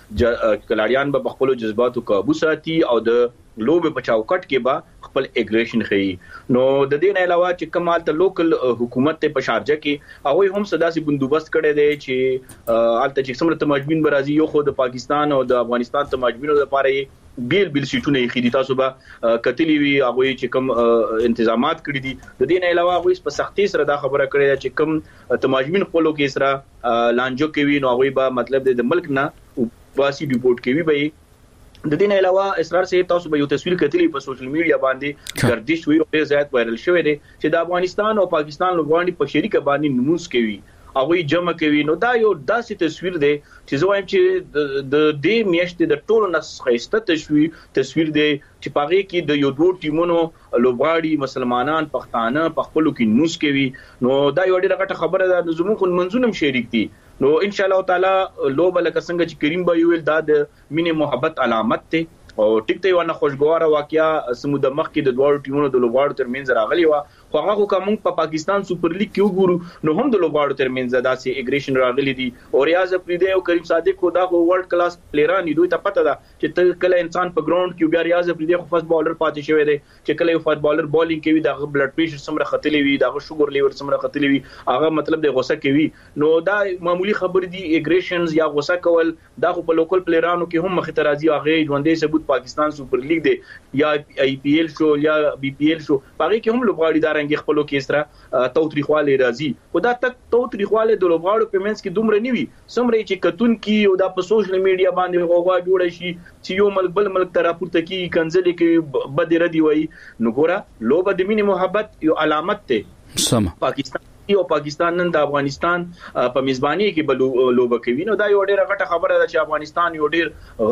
ته کلاریان به خپل جذباتو قابو ساتي او د لوبه په چوکټ کې به خپل اګریشن خي نو د دې نه علاوه چې کمال ته لوکل حکومت ته په شارجه کې هغه هم صداسي بندوبست کړي دي چې الته چې څومره تماجبین برازي یو خو د پاکستان او د افغانستان تماجبینو لپاره بیل بیل سیټونه یې خېدي تاسو به کتلی وی هغه چې کوم تنظیمات کړی دي د دې نه علاوه هغه په سختي سره دا خبره کړې چې کوم تماجبین خپلو کې سره لانجو کوي نو هغه به مطلب د ملک نه واسي ډیپورت کوي به د دې نه علاوه اسرار صاحب تاسو به یو تصویر کتلی په سوشل میډیا باندې گردش وی او ډېر زیات وایرل شوی دی چې د افغانستان او پاکستان لوبغاړي په شریکه باندې نموز کوي هغه جمع کوي نو دا یو داسې تصویر دی چې زه وایم چې د دې میاشتې د ټولو نس خسته تصویر تصویر دی چې پاره کې د یو دوه ټیمونو لوبغاړي مسلمانان پښتانه په خپلو کې نموز کوي نو دا یو ډېره غټه خبره ده زموږ منځونم شریک دي نو ان شاء الله تعالی لوبه لکه څنګه چې کریم به ویل دا د مینې محبت علامت ته او ټیک ته یو نه خوشګواره واقعیا سمود مخ کې د دوه ټیمونو د لوبغاړو ترمنځ راغلی و خو هغه کوم په پاکستان سپر لیګ کې وګورو نو هم د لوبغاړو ترمنځ داسې اګریشن راغلی دي او ریاض افریدي او کریم صادق کو دا ورلد کلاس پلیران دي دوی ته پته ده چې کله انسان په ګراوند کې بیا ریاض افریدي خو فاست بالر پاتې شوی دی چې کله یو فاست بالر بالینګ کوي دا بلډ پریشر سمره خطلې وي دا شوګر لیور سمره خطلې وي هغه مطلب د غوسه کوي نو دا معمولی خبر دي اګریشنز یا غوسه کول دا خو په لوکل پلیرانو کې هم مخ ته راځي هغه ژوندې ثبوت پاکستان سپر لیګ دی یا آی پی ایل شو یا بی پی ایل شو پاره کې هم لوبغاړي دا رنګ خپلو کې سره توتریخواله راځي خدا تک توتریخواله د لوبغاړو پیمنټس کې دومره نیوي سمره چې کتون کې او د په سوشل میډیا باندې غوغا جوړ شي چې یو ملک بل ملک ته راپورته کی کنځلې کې بد ردی وای نو ګوره لوبه د مینې محبت یو علامت ته سم پاکستان او پاکستان نن د افغانستان په میزبانی کې بل لوبه کوي نو دا یو ډیره غټه خبره ده چې افغانستان یو ډیر غټ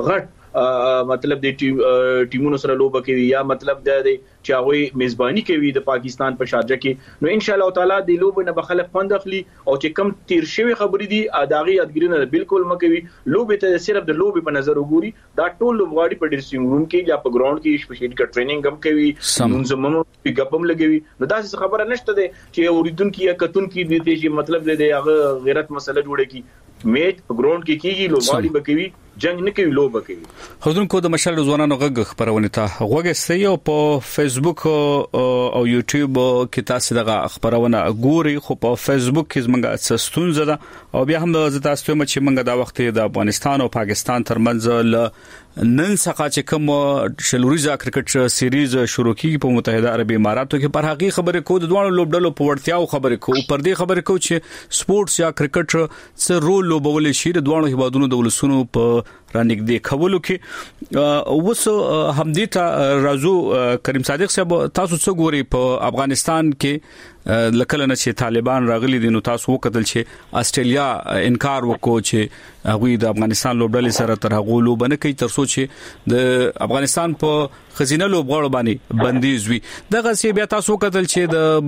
مطلب د ټیمونو سره لوبه کوي یا مطلب د چې هغه میزبانی کوي د پاکستان په شارجه کې نو ان شاء الله تعالی د لوبه نه بخله خوند اخلي او چې کم تیر شوی خبرې دي اداغي ادګرینه بالکل مکوي لوبه ته صرف د لوبه په نظر وګوري دا ټول لوبغاړي په ډریسینګ روم کې یا په ګراوند کې سپیشلی کا ټریننګ هم کوي منظمو پیک اپ هم لګوي نو دا څه خبره نشته ده چې اوریدونکو یا کتون کې د دې مطلب د هغه غیرت مسله جوړه کی میچ په ګراوند کې کیږي لوبغاړي بکوي جنگ نه کوي لوبه کوي خودونکو د مشال ځوانانو غږ خبرونه ته غوږه سي او په فیسبوک او یوټیوب کې تاسو دغه خبرونه ګوري خو په فیسبوک کې زمونږه ستونزه ده او بیا هم د تاسو ته چې موږ دا وخت د افغانستان او پاکستان ترمنځ نن څخه چې کوم شلوريزه کرکټ سیریز شروع کیږي په متحده عربی اماراتو کې پر هغه خبره کو د دوه لوبډلو په ورتیاو خبره کو پر دې خبره کو چې سپورتس یا کرکټ څه رول لوبول شي د دوه هیوادونو د ولسونو په رانګدې کولو کې اوس هم دې ته راځو کریم صادق صاحب تاسو څه ګوري په افغانستان کې لکه نه چې طالبان راغلي دي نو تاسو وکتل چې استرالیا انکار وکړو چې هغه د افغانستان لوبډلې سره تر هغه لوبنه کوي تر څو چې د افغانستان په خزینه لوبغاړو باندې بندیز وي دغه سی بیا تاسو وکتل چې د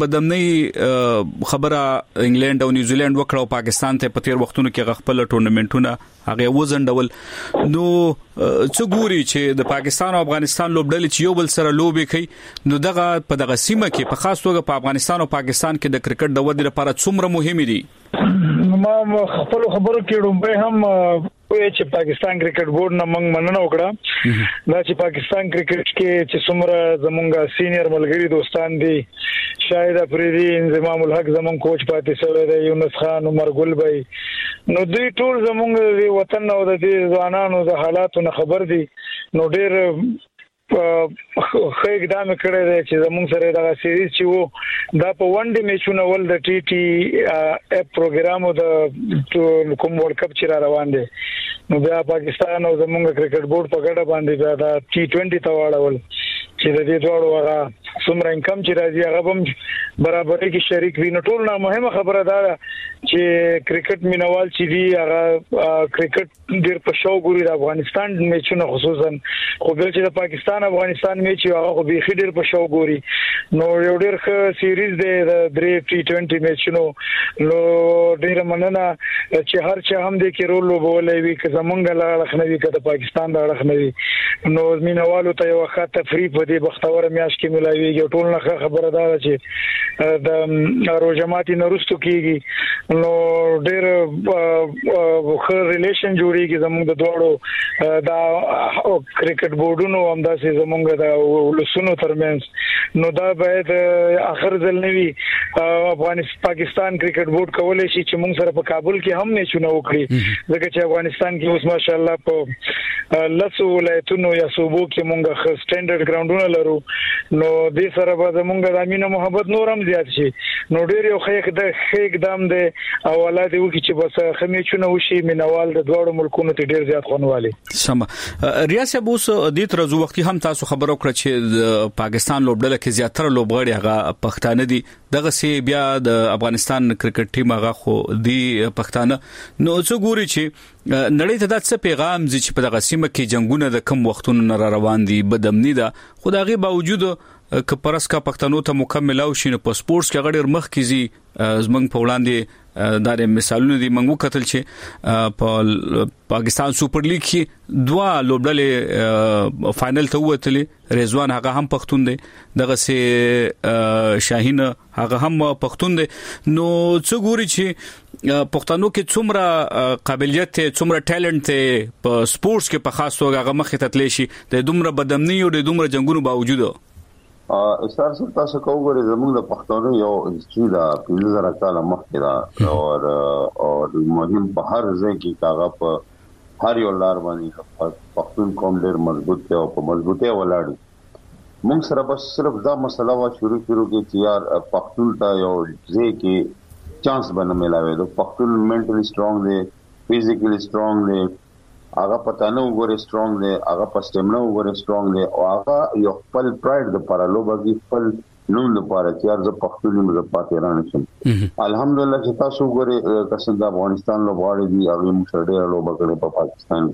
بدمنۍ خبره انګلند او نیوزیلند وکړو پاکستان ته په تیر وختونو کې خپل ټورنمنټونه هغه وزندول نو څو ګوري چې د پاکستان او افغانستان لوبډلې چې یو بل سره لوبي کوي نو دغه په دغه سیمه کې په خاص توګه په افغانستان او پاکستان کې د کرکټ د ودې لپاره څومره مهم دي ما خپل خبرو کې ډومبه هم چې پاکستان کرکټ بورډ نه موږ مننه وکړه دا چې پاکستان کرکټ کې چې څومره زمونږه سینیئر ملګری دوستان دي شاهد افریدي انضمام الحق زمونږ کوچ پاتې شوی دی یونس خان عمر ګل بھائی نو دوی ټول زمونږ د وطن او د ځوانانو د حالاتو نه خبر دي نو ډېر خو اقدام کړی دی چې زموږ سره دا سیریز چې وو دا په ون ډے میچونه ول د ټي ټي اپ پروګرام او د کوم ورلد کپ چې را روان دي نو بیا پاکستان او زموږ کرکټ بورډ په ګډه باندې بیا دا ټي ټوئنټي ته واړول چې د دې ډول هغه څومره انکم چې راځي هغه هم برابرۍ کې شریک وي نو ټول نه مهمه خبره ده چې کرکټ مینوال چې دی هغه کرکټ ډیر په شو ګوري د افغانستان میچونه خصوصا خو بل چې د پاکستان افغانستان میچ هغه خو به ډیر په شو ګوري نو یو ډیر ښه سیریز دی د درې ټي ټوئنټي میچونو نو ډیر مننه چې هر چا هم د کې رول لوبولې وي که زمونږ لا لخنوي که د پاکستان د لخنوي نو مینوالو ته یو ښه تفریح په دې بختور میاش کې ملایوي ټول نه خبره ده چې د روجماتي نورستو کېږي نو ډېر ښه ریلیشن جوړیږي زموږ د دوړو دا کرکټ بورډونو هم داسې زموږ د ولسونو ترمنځ نو دا باید اخر ځل نه وي افغانستان پاکستان کرکټ بورډ کولای شي چې موږ سره په کابل کې هم میچونه وکړي ځکه چې افغانستان کې اوس ماشاءالله په لسو ولایتونو یا صوبو کې موږ ښه سټانډرډ ګراوندونه لرو نو دې سره به زمونږ د امینه محبت نور هم زیات شي نو ډېر یو ښه د ښه اقدام دی او الله دې وکړي چې بس خمیچونه وشي مینوال د دوړو ملکونو ته ډېر زیات خونوالي سم ریاست بوس دې تر ځو وختي هم تاسو خبرو کړ چې د پاکستان لوبډله کې زیاتره لوبغاړي هغه پښتانه دي دغه سی بیا د افغانستان کرکټ ټیم هغه خو دی پښتانه نو څو ګوري چې نړۍ ته دا څه پیغام زی چې په دغه سیمه کې جنگونه د کم وختونو را روان دي بدامنی ده خدایي باوجود ک پرسکا پښتنو ته مکمل او شینه په سپورتس کې غړي مخ کیږي زمنګ په وړاندې دا مثالونه دي منغو قتل چې په پاکستان سپر لیګ کې دوا لوبډلې فائنل ته وته رضوان هغه هم پښتون دي دغه سي شاهین هغه هم پښتون دي نو څو ګوري چې پښتنو کې څومره قابلیت څومره ټیلنټ په سپورتس کې په خاص توګه هغه مخ ته تللی شي د دومره بدامنی او د دومره جنگونو باوجود استاد سره تاسو کوغوري زموږ د پښتونو یو هیستوري دا پنځه زره کاله مخکې دا او او مهم په هر ځای کې کاغه په هر یو لار باندې پښتون قوم ډېر مضبوط دی او په مضبوطه ولاړ موږ سره بس صرف دا مسله وا شروع شروع کې چې یار پښتون ته یو ځای کې چانس بنه ملاوي د پښتون منټلی سترونګ دی فزیکلی سترونګ دی هغه پټانو وګوره سترونګ دی هغه پسټمنو وګوره سترونګ دی او هغه یو خپل پرایډ د پارالوبګي خپل نوم لپاره چې ارزه پښتون موږ پاتې رانه شم الحمدلله چې تاسو وګوره قسم د افغانستان لوبغاړي دي هغه مشرډه لوبغاړي په پاکستان کې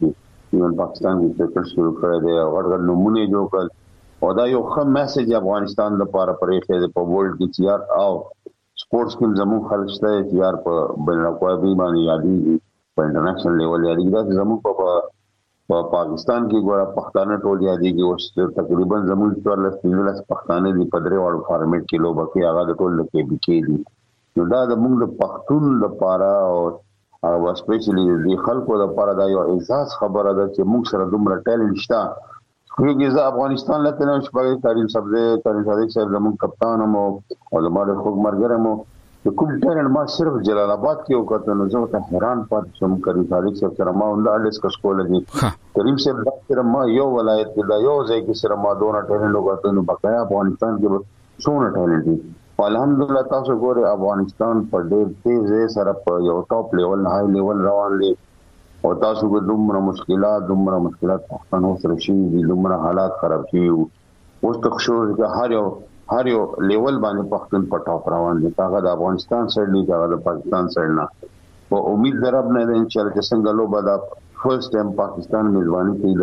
نو پاکستان کې کرکټ شروع کړی دی او غړ غړ نمونه جوړ کړل او دا یو ښه میسج افغانستان لپاره پرې خېده په ورلد کې چې یار او سپورتس کې زموږ خلک شته چې یار په بین الاقوامي باندې یادي په انټرنیشنل لیول یادي دا زموږ په په پاکستان کې ګوره پښتانه ټول یادي کې اوس تقریبا زموږ ټول لس پښتانه دي په درې وړو فارمیټ کې لوبه کوي هغه د ټول کې بي کې دي نو دا د موږ د پښتون لپاره او او سپیشلی د خلکو لپاره دا یو احساس خبره ده چې موږ سره دومره ټیلنټ شته کیونکه زه افغانستان لته نه شپږ کریم سبزه کریم صادق صاحب زموږ کپتان مو او زموږ خو مرګره مو کوم ټیلنټ ما صرف جلال آباد کې وکړ نو زه ته حیران پاتې شوم کریم صادق صاحب سره ما ولله الیس کا سکول دي کریم صاحب سره ما یو ولایت کې دا یو ځای کې سره ما دوه ټیلنټ وکړ نو بقایا افغانستان کې څونه ټیلنټ دي الحمدلله تاسو ګوره افغانستان په ډېر تیز سره په یو ټاپ لیول هاي لیول روان دي او تاسو کو دومره مشکلات دومره مشکلات پښتنو سره شي دي دومره حالات خراب شي اوس ته خو هر یو هر یو لیول باندې پښتون په ټاپ روان دي هغه د افغانستان سره دی هغه د پاکستان سره نه او امید درب نه ده چې چې څنګه لوبه دا فرست ټایم پاکستان میزبانی کوي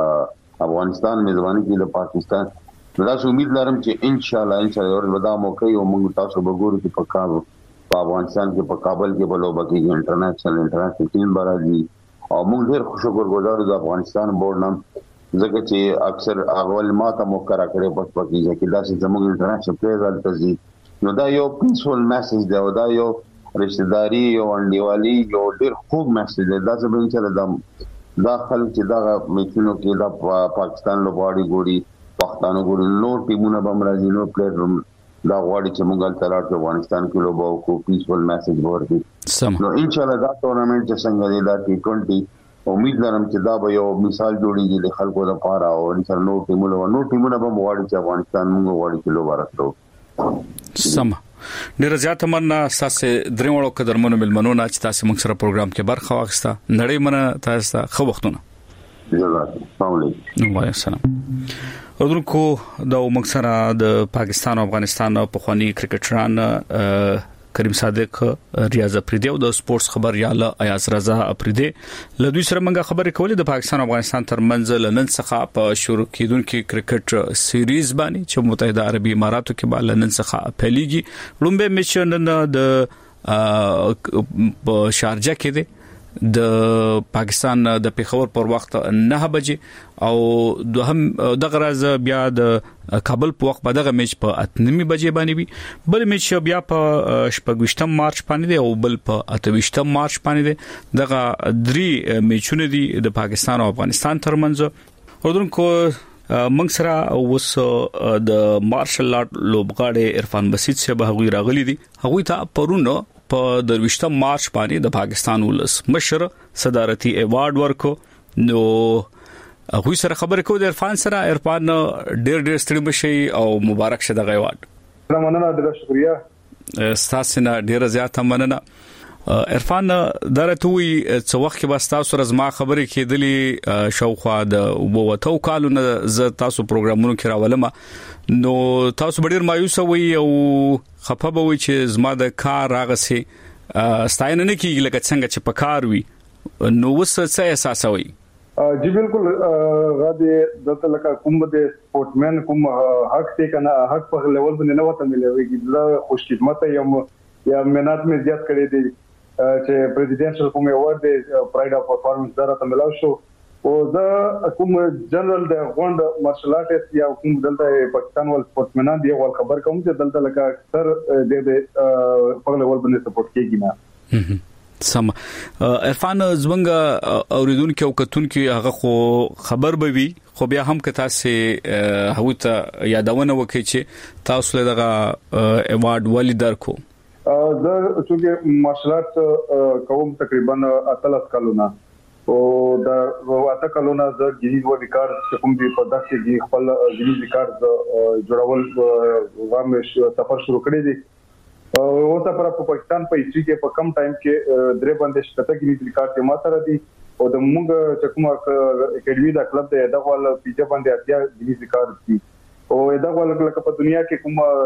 د افغانستان میزبانی کوي د پاکستان دا امید لرم چې ان شاء الله ان شاء الله وردا موقع او موږ تاسو وګورو چې په کابل په افغانستان کې په کابل کې په لوبه کې انټرنیشنل انټرنیشنل ټیم برابري او موږ ډېر خوشګورګزار د افغانستان بورډ نام ځکه چې اکثر اول ماته موکرا کړي په پکې چې دا چې زموږ انټرنیشنل پلیئر راځي نو دا یو پیسفل میسج دی او دا یو رشتہ داری یو انډیوالي یو ډېر خوږ میسج دی دا چې چې دا دا خلک چې دا میچونو کې دا پاکستان لوباړي ګوري پښتانه ګوري نو ټیمونه به مرزي نو پلیئر دا غواړي چې موږ تلار په افغانستان کې لوبو کو پیسفل میسج ورکړي نو ان شاء الله دا ټورنمنت چې څنګه دی دا ټي ټوئنټي امید لرم چې دا به یو مثال جوړیږي د خلکو لپاره او ان شاء الله نو ټیمونه نو ټیمونه به غواړي چې افغانستان موږ غواړي چې لوبه راکړو سم ډیر زیات مننه تاسو درېوړو قدرمنو ملمنو نه چې تاسو موږ سره پروګرام کې برخه واخیسته نړۍ مننه تاسو خو وختونه السلام علیکم وعلیکم السلام ورونکو د موږ سره د پاکستان او افغانستان په خواني کرکټران کریم صادق ریاض افریدی او د سپورتس خبر یاله ایاز رضا افریدی له دوی سره موږ خبرې کولې د پاکستان او افغانستان ترمنځ لنن څخه په شروع کېدونکو کرکټ سیریز باندې چې متحده عربي اماراتو کې باندې لنن څخه پیلېږي لومبه میچ نن د په شارجه کې دی د پاکستان د پیښور پر وخت نه بجې او دوهم د غرض بیا د کابل په وخت په دغه میچ په اتنمي بجې باندې وي بل میچ بیا په شپږم مارچ باندې دی او بل په اتويشتم مارچ باندې دی دغه درې میچونه دي د پاکستان او افغانستان ترمنځ ورونکو موږ سره اوس د مارشل آرټ لوبغاړي عرفان بسیط څخه به غوي راغلي دي هغه ته پرونو په درويشتم مارچ باندې د پاکستان ولس مشر صدارتي ایوارډ ورکو نو هغه سره خبرې کوو د عرفان سره عرفان ډېر ډېر ستړي بشي او مبارک شه د ایوارډ مننه ډېر شکریا تاسو نه ډېر زیاته مننه عرفان درتوي څو وخت کې بس تاسو رزما خبرې کېدلې شاوخوا د ووتو کالو نه ز تاسو پروګرامونو کې راولم نو تاسو ډېر مایوس وي او خپه به وي چې زما د کار راغسي ستاینه نه کیږي لکه څنګه چې پکار وي نو وس څه احساس وي جی بالکل غاده دته لکه کوم د سپورټمن کوم حق ته کنه حق په لیول باندې نه وته ملويږي دا خوش خدمت یم یا منات می زیات کړی دی چې پریزیدنشل کوم ایوارډ دی پرایډ اف پرفارمنس درته ملاو شو او دا کوم جنرال د غونډ مارشل آرټس یا کوم دلته پاکستان ول سپورټمنان دی ول خبر کوم چې دلته لکه اکثر د دې په لیول باندې سپورټ کیږي نه سم عرفان زمنګ اوریدونکو او کتونکو هغه خو خبر به وي خو بیا هم که تاسو هغه ته یادونه وکړي چې تاسو له دغه ایوارډ ولې درکو زه چې مارشل آرټس کوم تقریبا اتلس کلونه او دا واته کلونه زه ګینیز ورلد ریکارډ چې کوم دی په داسې کې خپل ګینیز ریکارډ جوړول وامه سفر شروع کړی دی او اوسه پر پاکستان په هیڅ کې په کم ټایم کې درې باندې شته ګینیز ریکارډ ته ماته را دي او د موږ چې کومه اکیډمي دا کلب دی دا ول پیجه باندې اتیا ګینیز ریکارډ دي او دا ول لکه په دنیا کې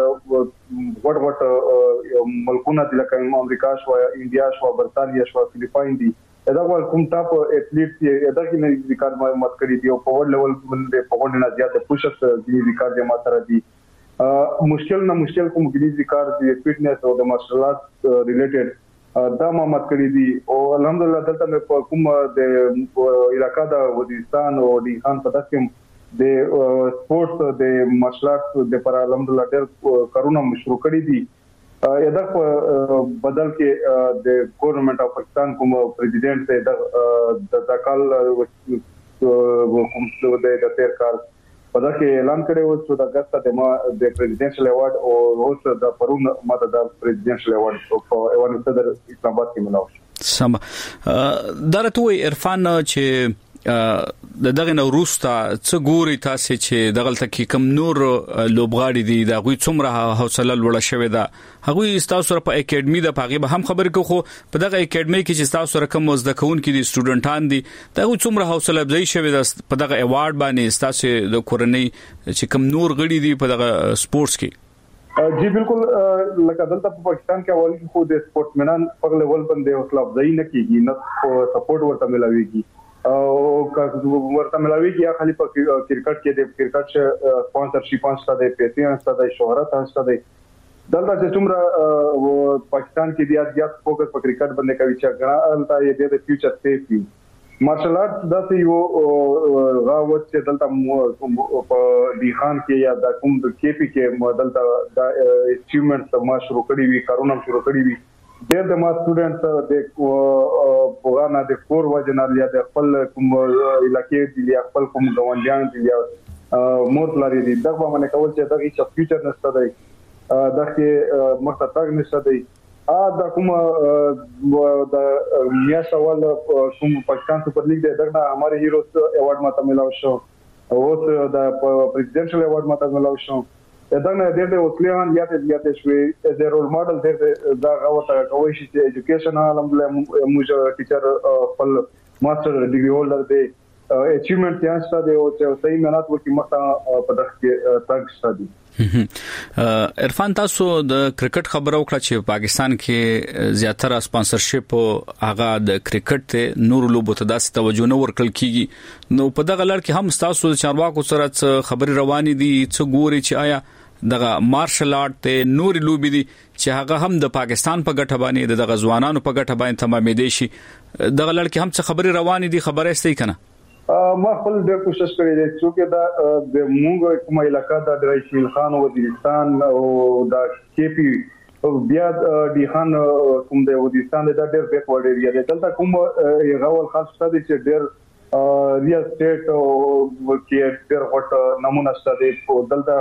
کوم وټ وټ ملکونه دي لکه امریکا شو انډیا شو برتانیا شو فلیپاین دي دا کوم ټاپ اټلیټ دی دا کې نه ریکارډ معلومات کړی دی او په ورلد لیول باندې په ورلد نه زیاته پوشش دی ریکارډ یې ماته را دي مشکل نه مشکل کوم ګریز ریکارډ دی فټنس او د مارشل آرټس ریلیټډ دا معلومات کړی دي او الحمدلله دلته مې کوم د علاقې د وزیرستان او د خان په داسې د سپورتس د مارشل آرټس د پر الحمدلله ډېر کارونه مشروع کړی دي یدا په بدل کې د ګورنمنت اف پاکستان کوم پریزیډنټ د د کال کوم د د تیر کال په دا کې اعلان کړی و چې د اگست د ما د پریزیډنشل ایوارډ او اوس د پرون ماته د پریزیډنشل ایوارډ په ایوان صدر اسلام آباد کې ملاو سم درته عرفان چې د دغه نوروستا څه ګوري تاسو چې دغلت کې کم نور لوبغاړي دي دا غوي څومره حوصله لوړه شوې ده هغه تاسو سره په اکیډمي د پاغي به هم خبر کو خو په دغه اکیډمي کې چې تاسو سره کوم مزدکون کې دي سټوډنټان دي دا غوي څومره حوصله افزای شوې ده په دغه ایوارډ باندې تاسو د کورنۍ چې کم نور غړي دي په دغه سپورتس کې جی بالکل لکه دلته په پاکستان کې اول کې خو د سپورټمنان په لیول باندې حوصله افزای نه کیږي نه سپورټ ورته ملاويږي او ورته ملاويږي یا خالي په کرکټ کې د کرکټ سپانسرشپ انسته د پیسې انسته د شهرت انسته د دلته چې څومره پاکستان کې د زیات فوکس په کرکټ باندې کوي چې ګرانتا یې د فیوچر سیف وي مارشل آرټس د یو غاوت چې دلته په دیخان کې یا د کوم د کې پی کې دلته د اچیومنټس ما شروع کړی وی کارونه شروع کړی وی ډېر د ما سټوډنټس د پوغانا د کور وجنال یا د خپل کوم علاقې دی خپل کوم غونډیان دي یا مور لري دي دغه باندې کول چې دغه چې فیوچر نشته دی دغه مخته تاګ نشته دی ا د کوم د میا سوال کوم پاکستان سپر لیګ دی دغه هماره هیروز ایوارډ ماته ملاو شو او د پریزیډنشل ایوارډ ماته ملاو شو دا نه د دې وکلیان یا د یا د شوي د رول ماډل د دا غوته کوي چې ایجوکیشن الحمدلله موږ ټیچر خپل ماستر ډیګري هولډر دی اچیومنت یې انسته دی او چې صحیح مهنت وکي مخه په دغه کې تاګ شته عرفان تاسو د کرکټ خبرو کړه چې پاکستان کې زیاتره سپانسرشپ هغه د کرکټ نور لوبو ته داسې توجه نه ورکړل کیږي نو په دغه لړ کې هم تاسو د چارواکو سره خبري روانې دي څه ګوري چې آیا دغه مارشل آرټ ته نور لوبي دي چې هغه هم د پاکستان په ګټه باندې دغه ځوانانو په ګټه باندې تمامې دي شي دغه لړ کې هم څه خبري روانې دي خبره استې کنه ما خپل ډېر کوشش کړی دی چې دا د مونږ کومه علاقې د درایشیل خان وزیرستان او د کې پی بیا د خان کوم د وزیرستان د ډېر بیک ورډ ایریا دی دلته کوم یو غول خاص ستاسو چې ډېر ریل سټیټ او کې ډېر هټ نمونه ستاسو دلته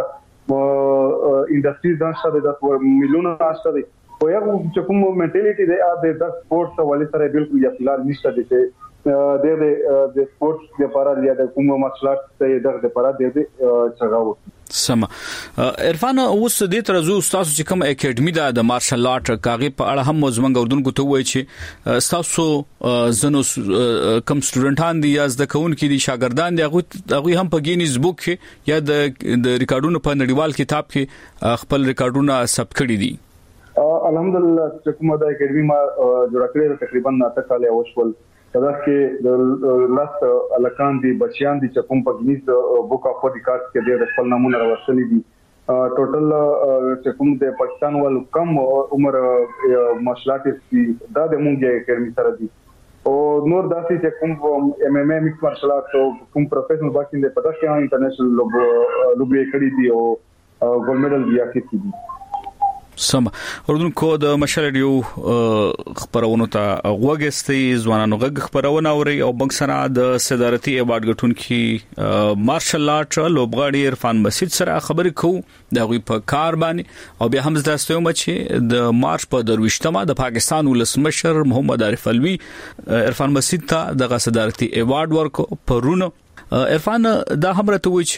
انډستریز نشته د میلیونه نشته دی خو یو چې کوم منټالیټي دی د سپورتس ولې سره بالکل یا فلال نشته دی د د د سپورتس لپاره یا د کوم مسلات ته دغه لپاره د څنګه سم عرفان اوس د ترزو تاسو چې کوم اکیډمي د مارشل آرټ کاغي په اړه هم زمونږ اردن کو ته وای چې تاسو زنو کم سټوډنټان دي یا د کون کې دي شاګردان دي هغه هم په گینیز بوک کې یا د ریکارډونو په نړیوال کتاب کې خپل ریکارډونه ثبت کړي دي الحمدلله چې کومه د اکیډمي ما جوړ کړې تقریبا اته کال اوسول دا کې د لاست الکان دي بچیان دي چې کوم په گینیز بوک اف ریکارډز کې د خپل نمونه راوستلې دي ټوټل چې کوم د پاکستان ول کم عمر مارشلاتس دي دا د مونږه اکیډمي سره دي او نور داسې چې کوم ایم ایم ای مکس مارشل آرټس او کوم پروفیشنل باکسینګ د پداسه کې انټرنیشنل لوبي کړی دي او ګولډ میډل بیا کې دي سم اردن کو د مشالډیو خبرونو ته غوګستي ځوانانو غږ خبرونه اوري او بنګسنا د صدارتي ایوارډ غټونکي مارشل آرټ لوبغاړي عرفان مسجد سره خبرې کو د غوي په کار باندې او بیا هم زداستو چې د مارچ په درويشتمه د پاکستان ولسمشر محمد عارف الوی عرفان مسجد ته د صدارتي ایوارډ ورکو پرونه عرفان دا هم راته وی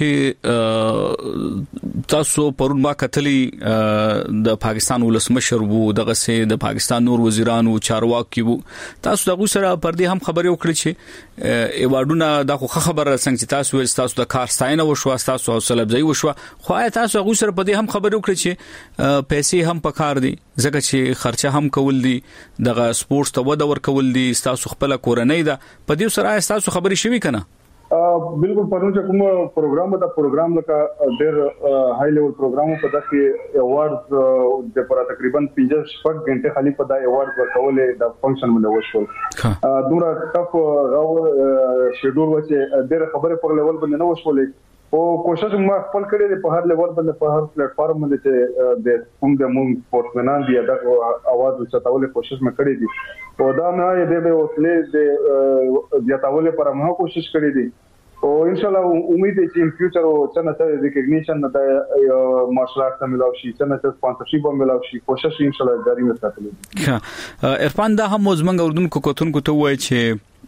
چې تاسو پرون ما کتلی د پاکستان ولسمشر وو دغه سه د پاکستان نور وزیرانو چارواکي وو تاسو دغه سره پر دې هم خبرې وکړې چې ایوارډونه دا خو خبره څنګه چې تاسو ول تاسو د کار ستاینه وشو تاسو حوصله افزایی وشو خو تاسو هغه سره په دې هم خبرې وکړې چې پیسې هم پکار دي ځکه چې خرچه هم کول دي دغه سپورتس ته وده ورکول دي تاسو خپل کورنۍ ده په دې سره تاسو خبرې شوي کنه بالکل پرون چې کوم پروګرام دا پروګرام لکه ډېر هاي لیول پروګرام په دغه ایوارډز د پر تقریبا پنځه شپږ غنټه خالي په دا ایوارډ ورکولې د فنکشن باندې وشول دومره ټف غو شیډول و چې ډېر خبره په لیول باندې نه وشولې او کوشش ما خپل کړی په هر لیول باندې په هر پلیټ فارم باندې چې د کوم د مون سپورټمنان دی دا اواز چتاولې کوشش مې کړې دي او دا نه یې د اوسلې د زیاتولې پر ما کوشش کړې دي او ان شاء الله امید دي چې ان فیوچر او څنګه ته ریکګنیشن د مارشل آرټس ملاو شي څنګه ته سپانسرشپ ملاو شي کوشش ان شاء الله جاری وساتلې عرفان دا هم زمنګ اردن کو کوتونکو ته وای چې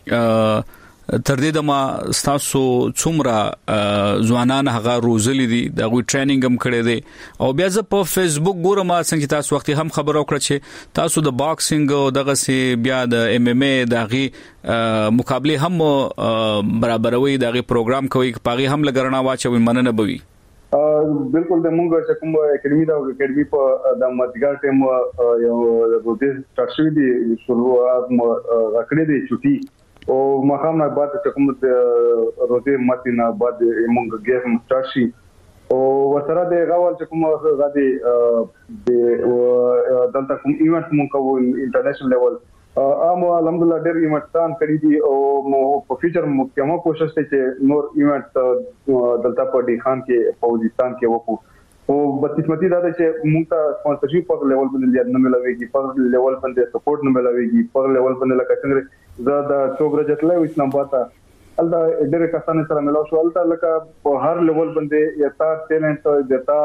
تر دې د ما تاسو څومره ځوانان هغه روزلي دي دا غوي ټریننګ هم کړی دی او بیا زه په فیسبوک ګورم څنګه تاسو وخت هم خبر او کړ چې تاسو د باکسینګ او دغه سي بیا د ایم ایم ای دغه مقابله هم برابروي دغه پروګرام کوي پاغي هم لګرنا واچوي مننه بوي بالکل د مونږ چې کوم اکیډمي دا اکیډمي په د مدګار ټیم یو روزي تاسو دي شروع راکړې دي چټي او مخام نه بعد چې کوم د روزي ماتینا بعد موږ ګیم تاسو او ورسره د غوال چې کوم غادي د دلته کوم ایونت موږ کوو انټرنیشنل لیول ام الحمدلله ډېر ایونتان کړی دي او په فیوچر موږ کومه کوشش کوي چې نور ایونت دلته په ډی خان کې پوزیشن کې وکړو او بدقسمتي دا ده چې موږ ته سپانسرشپ په لیول باندې نه ملويږي په لیول باندې سپورټ نه ملويږي په لیول باندې لکه څنګه زدا څوګره جتلې اسلام آباد الدا ډېر کسانه سره ملاو شو الدا لکه په هر لیول باندې یتا ټیلنټ یتا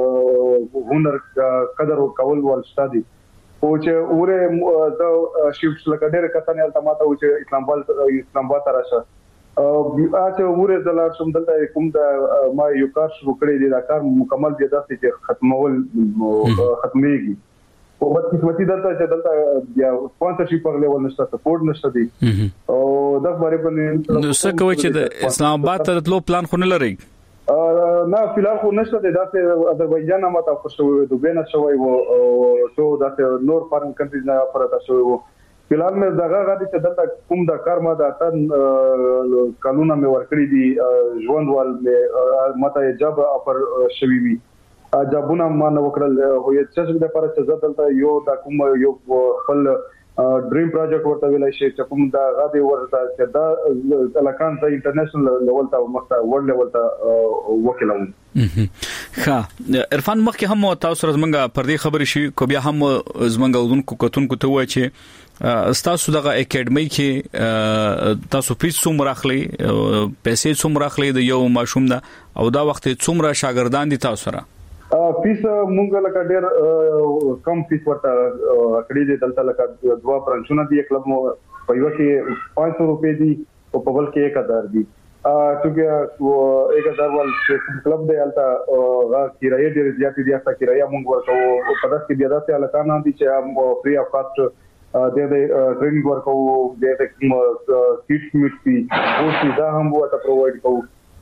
هنر قدر کول ولستا دي او چې اوره د شیفټ لکه ډېر کسانه الدا ماته او چې اسلام آباد اسلام آباد راشه بیا چې اوره دلار سم دلته کوم د ما یو کار شروع کړی دی دا کار مکمل دی دا چې ختمول ختميږي او په قسمتي دلته چې دلته بیا سپانسرشپ په لیول نشته سپورټ نشته دی او دا باندې په نو څه کوي چې د اسلام آباد ته تلو پلان خو نه لري نه فلحال خو نشته دی دا چې اذربایجان ماته خوشو دوبه نه شوی وو او دا چې نور فارن کنټریز نه پرته شوی وو فلحال مې دغه غاډي چې دلته کوم د کار ما د اتن قانونا مې ورکړی دي ژوندوال مې ماته جاب افر شوی وي جابونه ما نو وکړل هو یې چې د لپاره چې دلته یو د کوم یو خپل ډریم پروجیکټ ورته ویلای شي چې کوم دا غاډي ورته چې دا الکان ته انټرنیشنل لیول ته مخته ورلد لیول ته وکړم ها عرفان مخکې هم تاسو سره زمونږ پر دې خبرې شي کو بیا هم زمونږ اودونکو کتونکو ته وای چې تاسو دغه اکیډمي کې تاسو فیس څومره اخلي پیسې څومره اخلي د یو ماشوم دا او دا وخت څومره شاګردان دي تاسو سره فیس مونږ لکه ډېر کم فیس ورته کړی دي دلته لکه دوا برانچونه دي کلب مو په یو کې پانچ سو روپے دي او په بل کې एक हज़ार دي چې एक हज़ार ول کلب دی الته غا کرایه ډېر زیات دي تاسو کرایه مونږ ورکو او په داسې بیا داسې الکان دي چې فری اف کاست د دې ټریننګ ورکو د دې کیټس میټي او څه دا هم ورته پرووايډ کوو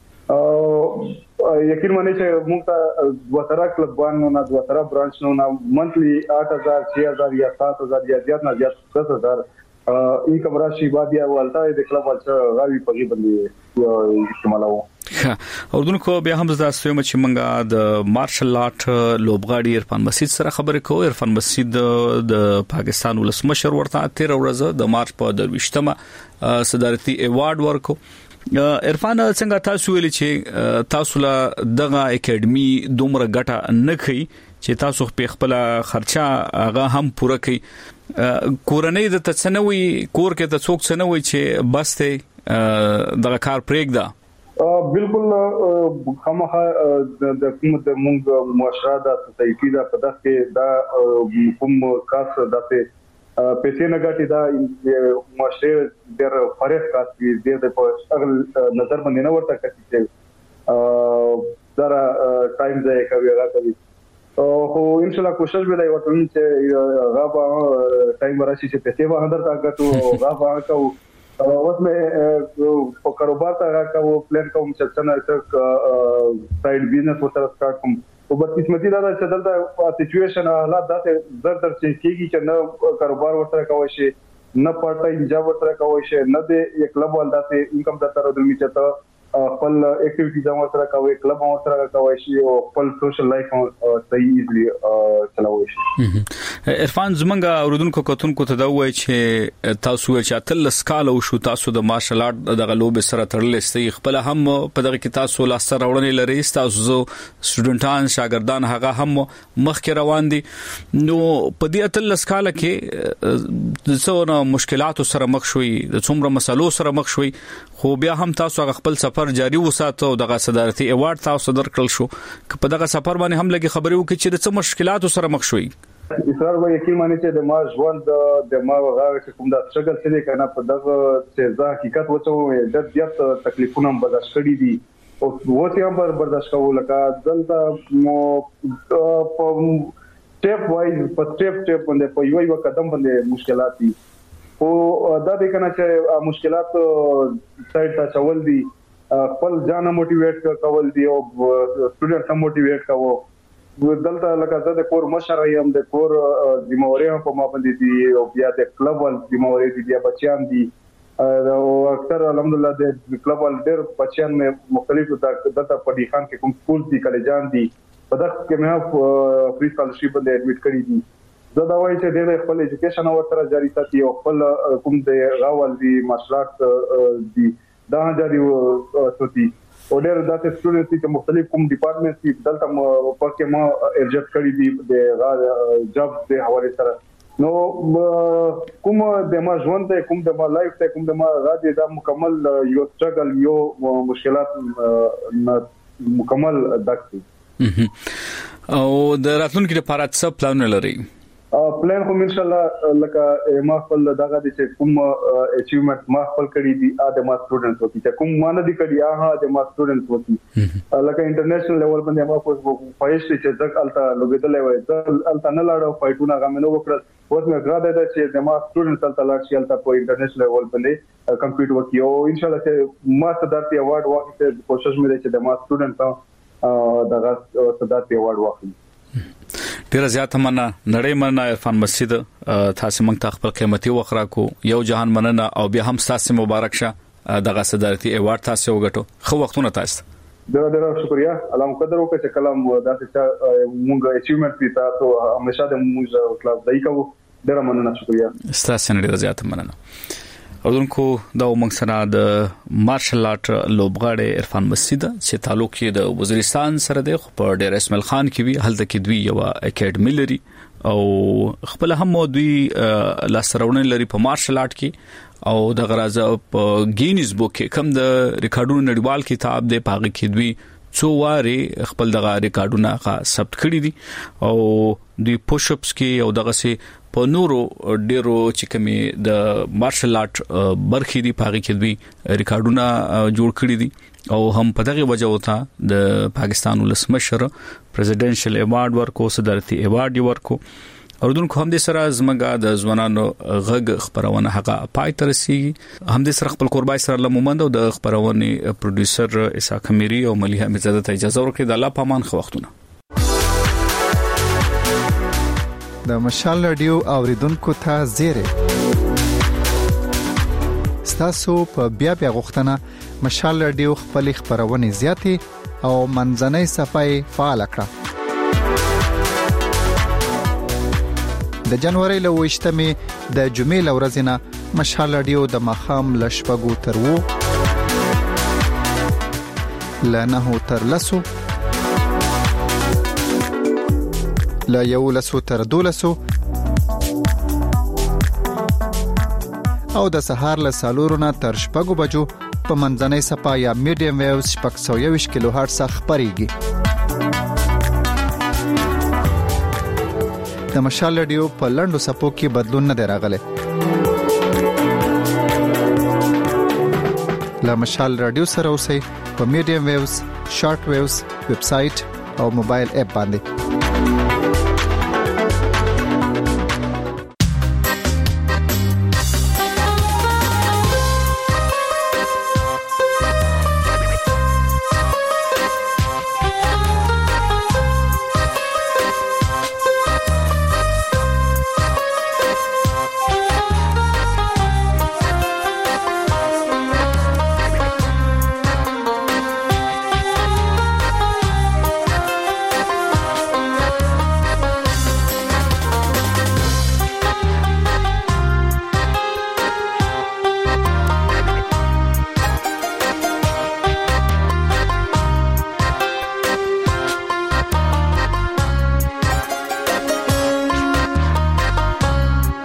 یقین مانی چې موږ ته دوتره کلبانو نه دوتره برانچ نه منثلی आठ हज़ार छह हज़ार या सात हज़ार या زیات نه زیات दस हज़ार ای کمرا شی بادیا ولتا د کلب چې غاوی پغي باندې استعمالو اردوونکو بیا هم تاسو یم چې منګه د مارشل آرټ لوبغاړي عرفان مسعود سره خبرې کوو عرفان مسعود د پاکستان ولسمشر ورته تیر ورځ د مارچ په درويشتمه صدارتي ایوارډ ورکو عرفان څنګه تاسو ویل چې تاسو له دغه اکیډمي دومره ګټه نه کوي چې تاسو په خپل خرچه هغه هم پوره کوي کورنۍ د تڅنوي کور کې ته څوک څنوي چې بس ته دغه کار پرېږده بالکل خامخا د کوم د مونږ معاشره د سوسايټي د په داسې دا کوم خاص داسې پیسې نه ګټي دا معاشره ډېر فرق کوي د په اغل نظر باندې نه ورته کوي چې دا ټایم ځای کوي هغه کوي خو ان شاء الله کوشش به دی وته چې غابا ټایم راشي چې پیسې به اندر تاګه تو غابا کو اوس مې په کاروبار ته راکاو پلان کوم چې څنګه سایډ بزنس ورته سٹارټ کوم او په قسمتي دا چې دلته سچويشن حالات داسې زر در چې کیږي چې نه کاروبار ورته کوي شي نه پټه انجاب ورته کوي شي نه د یک کلب ول داسې انکم دته راځي چې ته خپل اکټیویټیز هم ورته کوي کلب هم ورته کوي شي او خپل سوشل لایف هم صحیح ایزلی چلاوي شي. عرفان زمونږه اوردونکو کتونکو ته دا وایي چې تاسو چې تل سکاله شو تاسو د مارشل آرټ د غلوب سره تړلې استي خپل هم په دغه کې تاسو لا سره وړنې لري تاسو سټوډنټان شاګردان هغه هم مخکې روان دي نو په دې تل سکاله کې څونه مشکلات سره مخ شوي د څومره مسلو سره مخ شوي خو بیا هم تاسو خپل سفر جاری وساتو دغه صدارتي ایوارډ تاسو درکړل شو په دغه سفر باندې هم لګي خبرې وکړي چې څه مشکلات سره مخ شوي. اسرار و یقین مانی چې د ما ژوند د ما غاړه چې کوم دا شګل څه کنه په دغه چې ځا حقیقت وته د زیات تکلیفونه برداشت کړی دي او وته هم برداشت کول لکه دلته مو په سټیپ وایز په سټیپ سټیپ باندې په یو یو قدم باندې مشکلات دي او دا د کنه چې مشکلات سایډ ته چول دي خپل ځان موټیویټ کول دي او سټوډنټ هم موټیویټ کوو دلته لکه زه د کور مشر یم د کور ذمہواری هم په ما باندې دي او بیا د کلب ول ذمہواری دي بیا بچیان دي او اکثر الحمدلله د کلب ول ډېر بچیان مې مختلف دلته په دي خان کې کوم سکول دي کالجان دي په دغه کې مې فری سکالرشپ باندې اډمیټ کړی دي زه دا وایم چې د خپل ایجوکیشن او سره جاری ساتي او خپل کوم د غاول دي ماشرات دي دا جاری ساتي او ډېر داسې سټوډنټس چې مختلف کوم ډپارټمنټس دي دلته په کې ما ارجت کړی دي د جاب د حواله سره نو کوم د ما ژوند ته کوم د ما لایف ته کوم د ما راځي دا مکمل یو سټرګل یو مشکلات مکمل دکتي او د راتلونکو لپاره څه پلان لري؟ پلان خو ان شاء الله لکه ما خپل دغه د چې کوم اچیومنت ما خپل کړی دي ا د ما سټوډنټس وتی چې کوم ما نه دي کړی ا د ما سټوډنټس وتی لکه انټرنیشنل لیول باندې ما کوم فایش چې ځکه التا لوګیدلې وای ځل التا نه لاړو فایټونه غمنو وکړل اوس مې غواړم دا چې د ما سټوډنټس التا لاړ شي التا په انټرنیشنل لیول باندې کمپیټ وکي او ان شاء الله چې ما صدارتي ایوارډ واخلې کوشش مې چې د ما سټوډنټ دغه صدارتي ایوارډ واخلي. ډیر زیات مننه نړۍ مننه عرفان مسجد تاسو موږ ته خپل قیمتي وخت راکو یو جهان مننه او بیا هم تاسو مبارک شه دغه صدارتي ایوارډ تاسو وګټو خو وختونه تاسو ډیر ډیر شکریا الله مقدر وکړي چې کلام داسې موږ اچیومنت دي تاسو همیشه د موږ کلاس دای کوو ډیر مننه شکریا تاسو ډیر زیات مننه اودونکو دا موږ سره د مارشل آرټ لوبغاړي عرفان مسجد چې تعلق یې د وزیرستان سره دی په ډیر اسماعیل خان کې وی هلته کې دوی یو اکیډمي لري او خپل هم دوی لاسرونه لري په مارشل آرټ کې او د غرازه په گینز بوک کې کم د ریکارډونو نړیوال کتاب دی پاغه کې دوی څو واري خپل دغه ریکارډونه ثبت کړی دي او دوی پوش اپس کې او دغه سي په نورو ډیرو چې کومي د مارشل آرټ برخې دي پاغه کې دوی ریکارډونه جوړ کړی دي او هم په دغه وجه وته د پاکستان ولسمشر پریزیډنشل ایوارډ ورکو صدارتي ایوارډ ورکو اردوونکو هم د سره زمګه د ځوانانو غږ خبرونه هغه پای تر رسیږي هم د سره خپل قربای سره لمومند او د خبرونه پروډوسر اسحاق خمیری او مليحه مزاده ته اجازه ورکړي د الله پامان خو وختونه د مشال رادیو اوریدونکو ته زیره ستاسو په بیا بیا غوښتنه مشال رادیو خپل خبرونه زیاتې او منځنۍ صفای فعال کړه د جنوري له وشتمې د جمعې لورځنه مشال رادیو د مخام لشپګو تر وو لنه تر لسو لا یو لسو تر دولسو او د سهار له سالورونه تر شپږو بجو په منځنۍ صفا یا میډیم ویوز شپږ سوه یوویشت کیلو هرتز خبريږي د مشال رادیو په لندو سپو کې بدلون نه دی راغلی. لا مشال رادیو سره اوسئ په میډیم ویوز، شارټ ویوز، ویب سټ او موبایل اپ باندې.